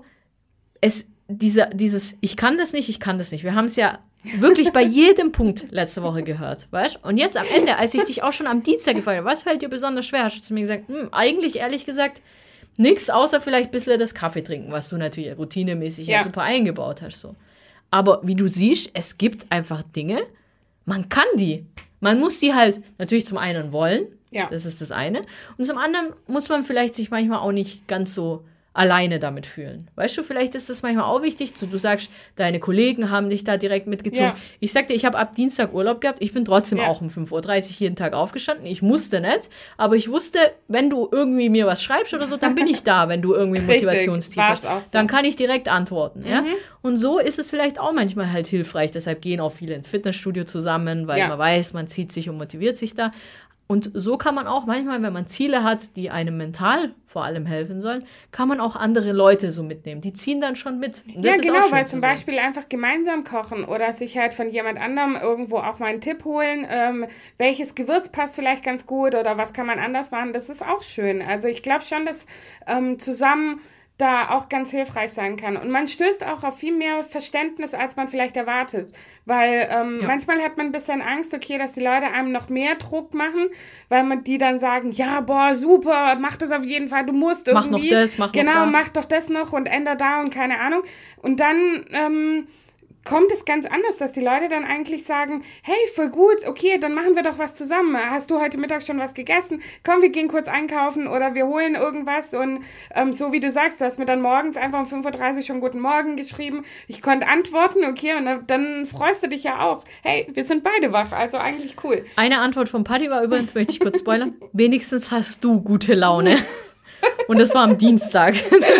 dieses ich kann das nicht. Wir haben es ja wirklich bei jedem Punkt letzte Woche gehört, weißt? Und jetzt am Ende, als ich dich auch schon am Dienstag gefragt habe, was fällt dir besonders schwer, hast du zu mir gesagt, eigentlich ehrlich gesagt nichts, außer vielleicht ein bisschen das Kaffee trinken, was du natürlich routinemäßig ja super eingebaut hast. So. Aber wie du siehst, es gibt einfach Dinge, man kann die. Man muss die halt natürlich zum einen wollen, das ist das eine. Und zum anderen muss man vielleicht sich manchmal auch nicht ganz so alleine damit fühlen. Weißt du, vielleicht ist das manchmal auch wichtig. Du sagst, deine Kollegen haben dich da direkt mitgezogen. Ja. Ich sagte, ich habe ab Dienstag Urlaub gehabt. Ich bin trotzdem auch um 5:30 Uhr jeden Tag aufgestanden. Ich musste nicht, aber ich wusste, wenn du irgendwie mir was schreibst oder so, dann bin ich da, wenn du irgendwie Motivationstief hast. So. Dann kann ich direkt antworten. Ja? Und so ist es vielleicht auch manchmal halt hilfreich. Deshalb gehen auch viele ins Fitnessstudio zusammen, weil man weiß, man zieht sich und motiviert sich da. Und so kann man auch manchmal, wenn man Ziele hat, die einem mental vor allem helfen sollen, kann man auch andere Leute so mitnehmen. Die ziehen dann schon mit. Ja, genau, weil zum Beispiel einfach gemeinsam kochen oder sich halt von jemand anderem irgendwo auch mal einen Tipp holen, welches Gewürz passt vielleicht ganz gut oder was kann man anders machen, das ist auch schön. Also ich glaube schon, dass zusammen da auch ganz hilfreich sein kann. Und man stößt auch auf viel mehr Verständnis, als man vielleicht erwartet. Weil manchmal hat man ein bisschen Angst, okay, dass die Leute einem noch mehr Druck machen, weil man die dann sagen, ja, boah, super, mach das auf jeden Fall, du musst irgendwie. Mach noch das, mach noch da. Mach doch das noch und änder da und keine Ahnung. Und dann kommt es ganz anders, dass die Leute dann eigentlich sagen, hey, voll gut, okay, dann machen wir doch was zusammen. Hast du heute Mittag schon was gegessen? Komm, wir gehen kurz einkaufen oder wir holen irgendwas und so wie du sagst, du hast mir dann morgens einfach um 5:30 Uhr schon Guten Morgen geschrieben. Ich konnte antworten, okay, und dann freust du dich ja auch. Hey, wir sind beide wach, also eigentlich cool. Eine Antwort von Paddy war übrigens, möchte ich kurz spoilern, wenigstens hast du gute Laune. Und das war am Dienstag.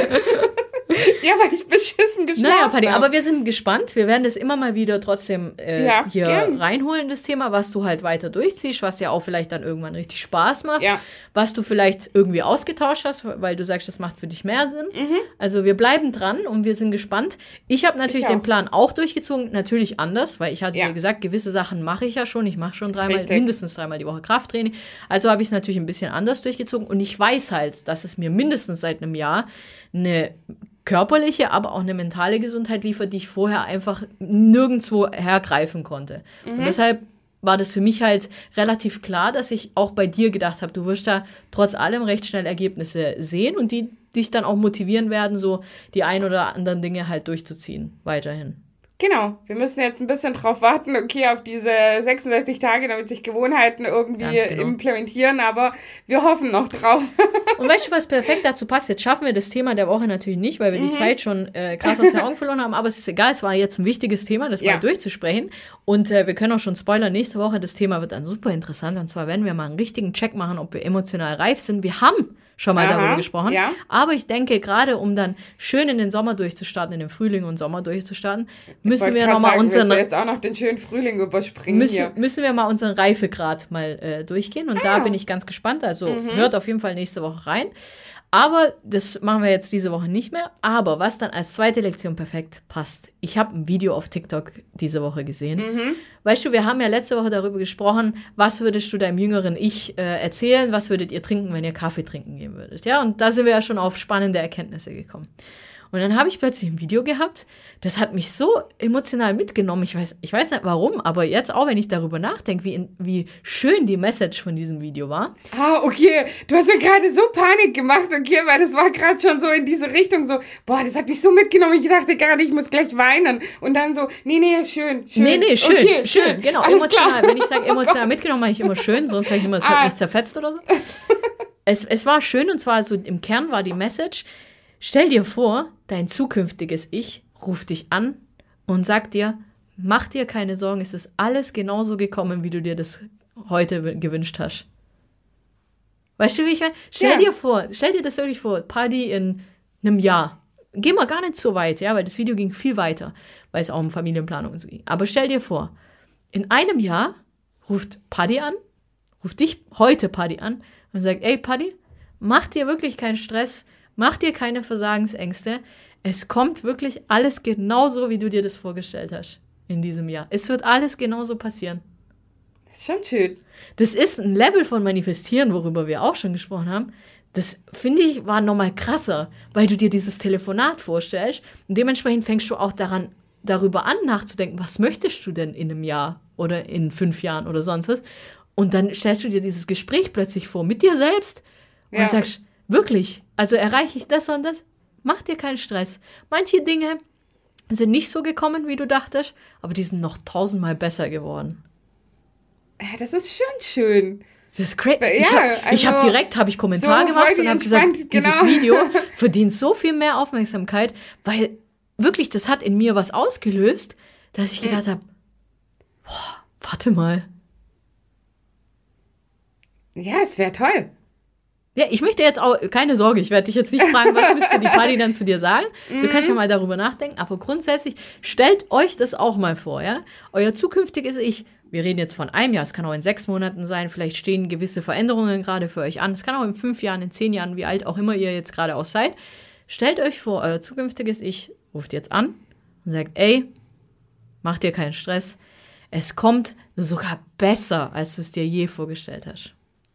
Ja, weil ich beschissen geschlafen habe. Paddy, aber wir sind gespannt. Wir werden das immer mal wieder trotzdem hier reinholen, das Thema, was du halt weiter durchziehst, was ja auch vielleicht dann irgendwann richtig Spaß macht, was du vielleicht irgendwie ausgetauscht hast, weil du sagst, das macht für dich mehr Sinn. Also wir bleiben dran und wir sind gespannt. Ich habe natürlich den Plan auch durchgezogen, natürlich anders, weil ich hatte dir gesagt, gewisse Sachen mache ich ja schon. Ich mache schon mindestens dreimal die Woche Krafttraining. Also habe ich es natürlich ein bisschen anders durchgezogen und ich weiß halt, dass es mir mindestens seit einem Jahr eine körperliche, aber auch eine mentale Gesundheit liefert, die ich vorher einfach nirgendwo hergreifen konnte. Und deshalb war das für mich halt relativ klar, dass ich auch bei dir gedacht habe, du wirst da trotz allem recht schnell Ergebnisse sehen und die dich dann auch motivieren werden, so die ein oder anderen Dinge halt durchzuziehen, weiterhin. Genau, wir müssen jetzt ein bisschen drauf warten, okay, auf diese 66 Tage, damit sich Gewohnheiten irgendwie implementieren, aber wir hoffen noch drauf. Und weißt du, was perfekt dazu passt? Jetzt schaffen wir das Thema der Woche natürlich nicht, weil wir die Zeit schon krass aus den Augen verloren haben, aber es ist egal, es war jetzt ein wichtiges Thema, das mal durchzusprechen und wir können auch schon spoilern, nächste Woche, das Thema wird dann super interessant und zwar werden wir mal einen richtigen Check machen, ob wir emotional reif sind. Wir haben schon mal darüber gesprochen. Ja. Aber ich denke, gerade um dann schön in den Sommer durchzustarten, in den Frühling und Sommer durchzustarten, müssen wir nochmal unseren... Willst du jetzt auch noch den schönen Frühling überspringen hier? Müssen wir mal unseren Reifegrad mal durchgehen. Und da bin ich ganz gespannt. Also hört auf jeden Fall nächste Woche rein. Aber das machen wir jetzt diese Woche nicht mehr. Aber was dann als zweite Lektion perfekt passt. Ich habe ein Video auf TikTok diese Woche gesehen. Weißt du, wir haben ja letzte Woche darüber gesprochen, was würdest du deinem jüngeren Ich erzählen, was würdet ihr trinken, wenn ihr Kaffee trinken gehen würdet. Ja, und da sind wir ja schon auf spannende Erkenntnisse gekommen. Und dann habe ich plötzlich ein Video gehabt, das hat mich so emotional mitgenommen. Ich weiß nicht warum, aber jetzt auch, wenn ich darüber nachdenke, wie schön die Message von diesem Video war. Ah, okay. Du hast mir gerade so Panik gemacht, okay, weil das war gerade schon so in diese Richtung so, boah, das hat mich so mitgenommen. Ich dachte gerade, ich muss gleich weinen. Und dann so, nee, schön. Nee, schön, okay, schön. Genau, alles emotional. klar. Wenn ich sage emotional mitgenommen, meine ich immer schön, sonst sage ich immer, es hat mich zerfetzt oder so. Es war schön und zwar so im Kern war die Message, stell dir vor, dein zukünftiges Ich ruft dich an und sagt dir, mach dir keine Sorgen, es ist alles genauso gekommen, wie du dir das heute gewünscht hast. Weißt du, wie ich meine? Stell dir das wirklich vor, Party in einem Jahr. Geh mal gar nicht so weit, ja, weil das Video ging viel weiter, weil es auch um Familienplanung und so ging. Aber stell dir vor, in einem Jahr ruft dich heute Paddy an und sagt, ey Paddy, mach dir wirklich keinen Stress, mach dir keine Versagensängste. Es kommt wirklich alles genauso, wie du dir das vorgestellt hast in diesem Jahr. Es wird alles genauso passieren. Das ist schon schön. Das ist ein Level von Manifestieren, worüber wir auch schon gesprochen haben. Das, finde ich, war nochmal krasser, weil du dir dieses Telefonat vorstellst und dementsprechend fängst du auch darüber an nachzudenken, was möchtest du denn in einem Jahr oder in 5 Jahren oder sonst was. Und dann stellst du dir dieses Gespräch plötzlich vor mit dir selbst und sagst, wirklich, also erreiche ich das und das? Mach dir keinen Stress. Manche Dinge sind nicht so gekommen, wie du dachtest, aber die sind noch 1000-mal besser geworden. Das ist schon schön. Das ist crazy. Ja, ich habe direkt Kommentar gemacht und habe gesagt, dieses Video verdient so viel mehr Aufmerksamkeit, weil wirklich, das hat in mir was ausgelöst, dass ich gedacht habe, warte mal. Ja, es wäre toll. Ja, ich möchte jetzt auch, keine Sorge, ich werde dich jetzt nicht fragen, was müsste die Party dann zu dir sagen. Du kannst ja mal darüber nachdenken, aber grundsätzlich stellt euch das auch mal vor, ja. Euer zukünftiges Ich, wir reden jetzt von einem Jahr, es kann auch in 6 Monaten sein, vielleicht stehen gewisse Veränderungen gerade für euch an, es kann auch in 5 Jahren, in 10 Jahren, wie alt auch immer ihr jetzt gerade auch seid. Stellt euch vor, euer zukünftiges Ich ruft jetzt an und sagt, ey, mach dir keinen Stress, es kommt sogar besser, als du es dir je vorgestellt hast.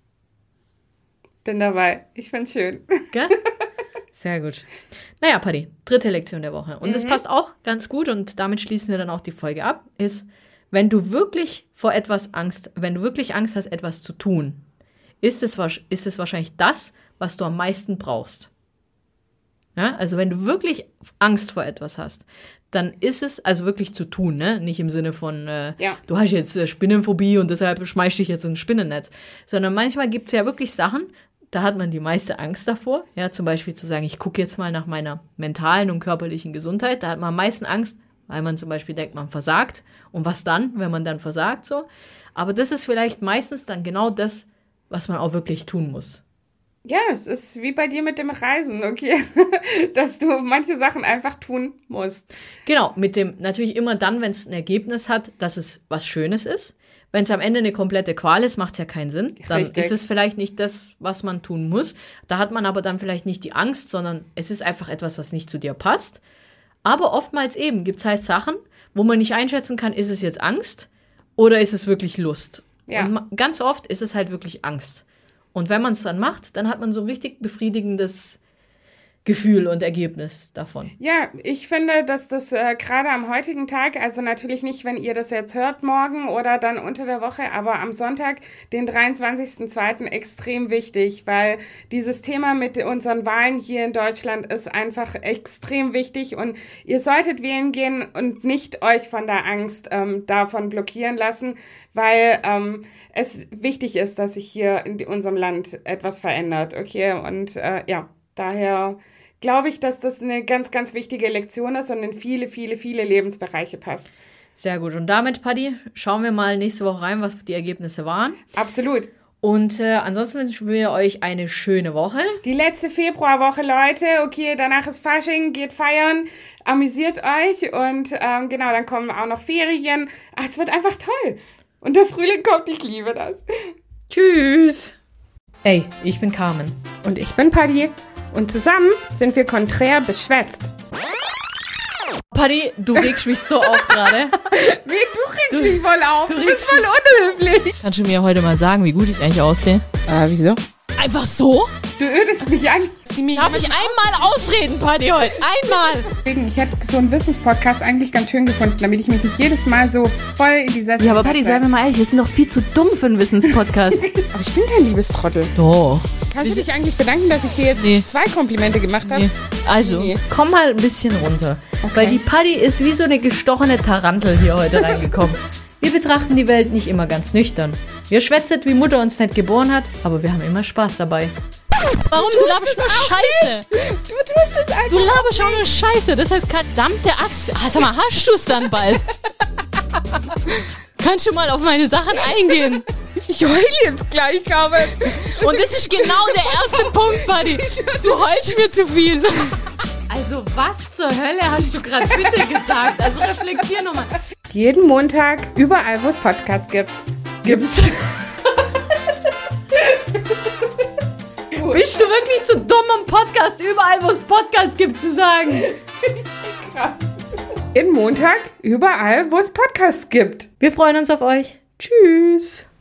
Bin dabei. Ich find's schön. Gell? Sehr gut. Naja, Paddy, 3. Lektion der Woche. Und das passt auch ganz gut und damit schließen wir dann auch die Folge ab, ist, wenn du wirklich Angst hast, etwas zu tun, ist es wahrscheinlich das, was du am meisten brauchst. Ja? Also wenn du wirklich Angst vor etwas hast, dann ist es also wirklich zu tun, ne? Nicht im Sinne von, du hast jetzt Spinnenphobie und deshalb schmeißt dich jetzt in ein Spinnennetz, sondern manchmal gibt es ja wirklich Sachen, da hat man die meiste Angst davor, ja, zum Beispiel zu sagen, ich gucke jetzt mal nach meiner mentalen und körperlichen Gesundheit, da hat man am meisten Angst, weil man zum Beispiel denkt, man versagt und was dann, wenn man dann versagt, so, aber das ist vielleicht meistens dann genau das, was man auch wirklich tun muss. Ja, es ist wie bei dir mit dem Reisen, okay, dass du manche Sachen einfach tun musst. Genau, natürlich immer dann, wenn es ein Ergebnis hat, dass es was Schönes ist. Wenn es am Ende eine komplette Qual ist, macht es ja keinen Sinn. Dann ist es vielleicht nicht das, was man tun muss. Da hat man aber dann vielleicht nicht die Angst, sondern es ist einfach etwas, was nicht zu dir passt. Aber oftmals eben gibt es halt Sachen, wo man nicht einschätzen kann, ist es jetzt Angst oder ist es wirklich Lust? Ja. Und ganz oft ist es halt wirklich Angst. Und wenn man es dann macht, dann hat man so ein richtig befriedigendes Gefühl und Ergebnis davon. Ja, ich finde, dass das gerade am heutigen Tag, also natürlich nicht, wenn ihr das jetzt hört morgen oder dann unter der Woche, aber am Sonntag, den 23.02. extrem wichtig, weil dieses Thema mit unseren Wahlen hier in Deutschland ist einfach extrem wichtig und ihr solltet wählen gehen und nicht euch von der Angst davon blockieren lassen, weil es wichtig ist, dass sich hier in unserem Land etwas verändert, okay? Und daher glaube ich, dass das eine ganz, ganz wichtige Lektion ist und in viele, viele, viele Lebensbereiche passt. Sehr gut. Und damit, Paddy, schauen wir mal nächste Woche rein, was die Ergebnisse waren. Absolut. Und ansonsten wünschen wir euch eine schöne Woche. Die letzte Februarwoche, Leute. Okay, danach ist Fasching, geht feiern, amüsiert euch. Und genau, dann kommen auch noch Ferien. Es wird einfach toll. Und der Frühling kommt, ich liebe das. Tschüss. Ey, ich bin Carmen. Und ich bin Paddy. Und zusammen sind wir konträr beschwätzt. Paddy, du regst mich so auf gerade. Wie, du regst mich voll auf. Du bist voll unhöflich. Kannst du mir heute mal sagen, wie gut ich eigentlich aussehe? Wieso? Einfach so? Du ödest mich an. Darf ich einmal ausreden, Paddy, heute? Einmal! Ich hätte so einen Wissenspodcast eigentlich ganz schön gefunden, damit ich mich nicht jedes Mal so voll in die Sessel... Ja, aber Paddy, sei mir mal ehrlich, wir sind doch viel zu dumm für einen Wissenspodcast. Aber ich bin kein Liebestrottel. Doch. Kannst du dich eigentlich bedanken, dass ich dir jetzt 2 Komplimente gemacht habe? Nee. Also, komm mal ein bisschen runter. Okay. Weil die Paddy ist wie so eine gestochene Tarantel hier heute reingekommen. Wir betrachten die Welt nicht immer ganz nüchtern. Wir schwätzen, wie Mutter uns nicht geboren hat, aber wir haben immer Spaß dabei. Warum? Du laberst nur Scheiße. Du tust es einfach. Du laberst auch nur Scheiße. Deshalb verdammte Axt. Sag mal, hast du es dann bald? Kannst du mal auf meine Sachen eingehen? Ich heule jetzt gleich, Carmen. Und das ist genau der erste Punkt, Buddy. Du heulst mir zu viel. Also was zur Hölle hast du gerade bitte gesagt? Also reflektier nochmal. Jeden Montag, überall, wo es Podcasts gibt. Bist du wirklich zu dumm, um Podcast überall, wo es Podcasts gibt, zu sagen? Jeden Montag, überall, wo es Podcasts gibt. Wir freuen uns auf euch. Tschüss.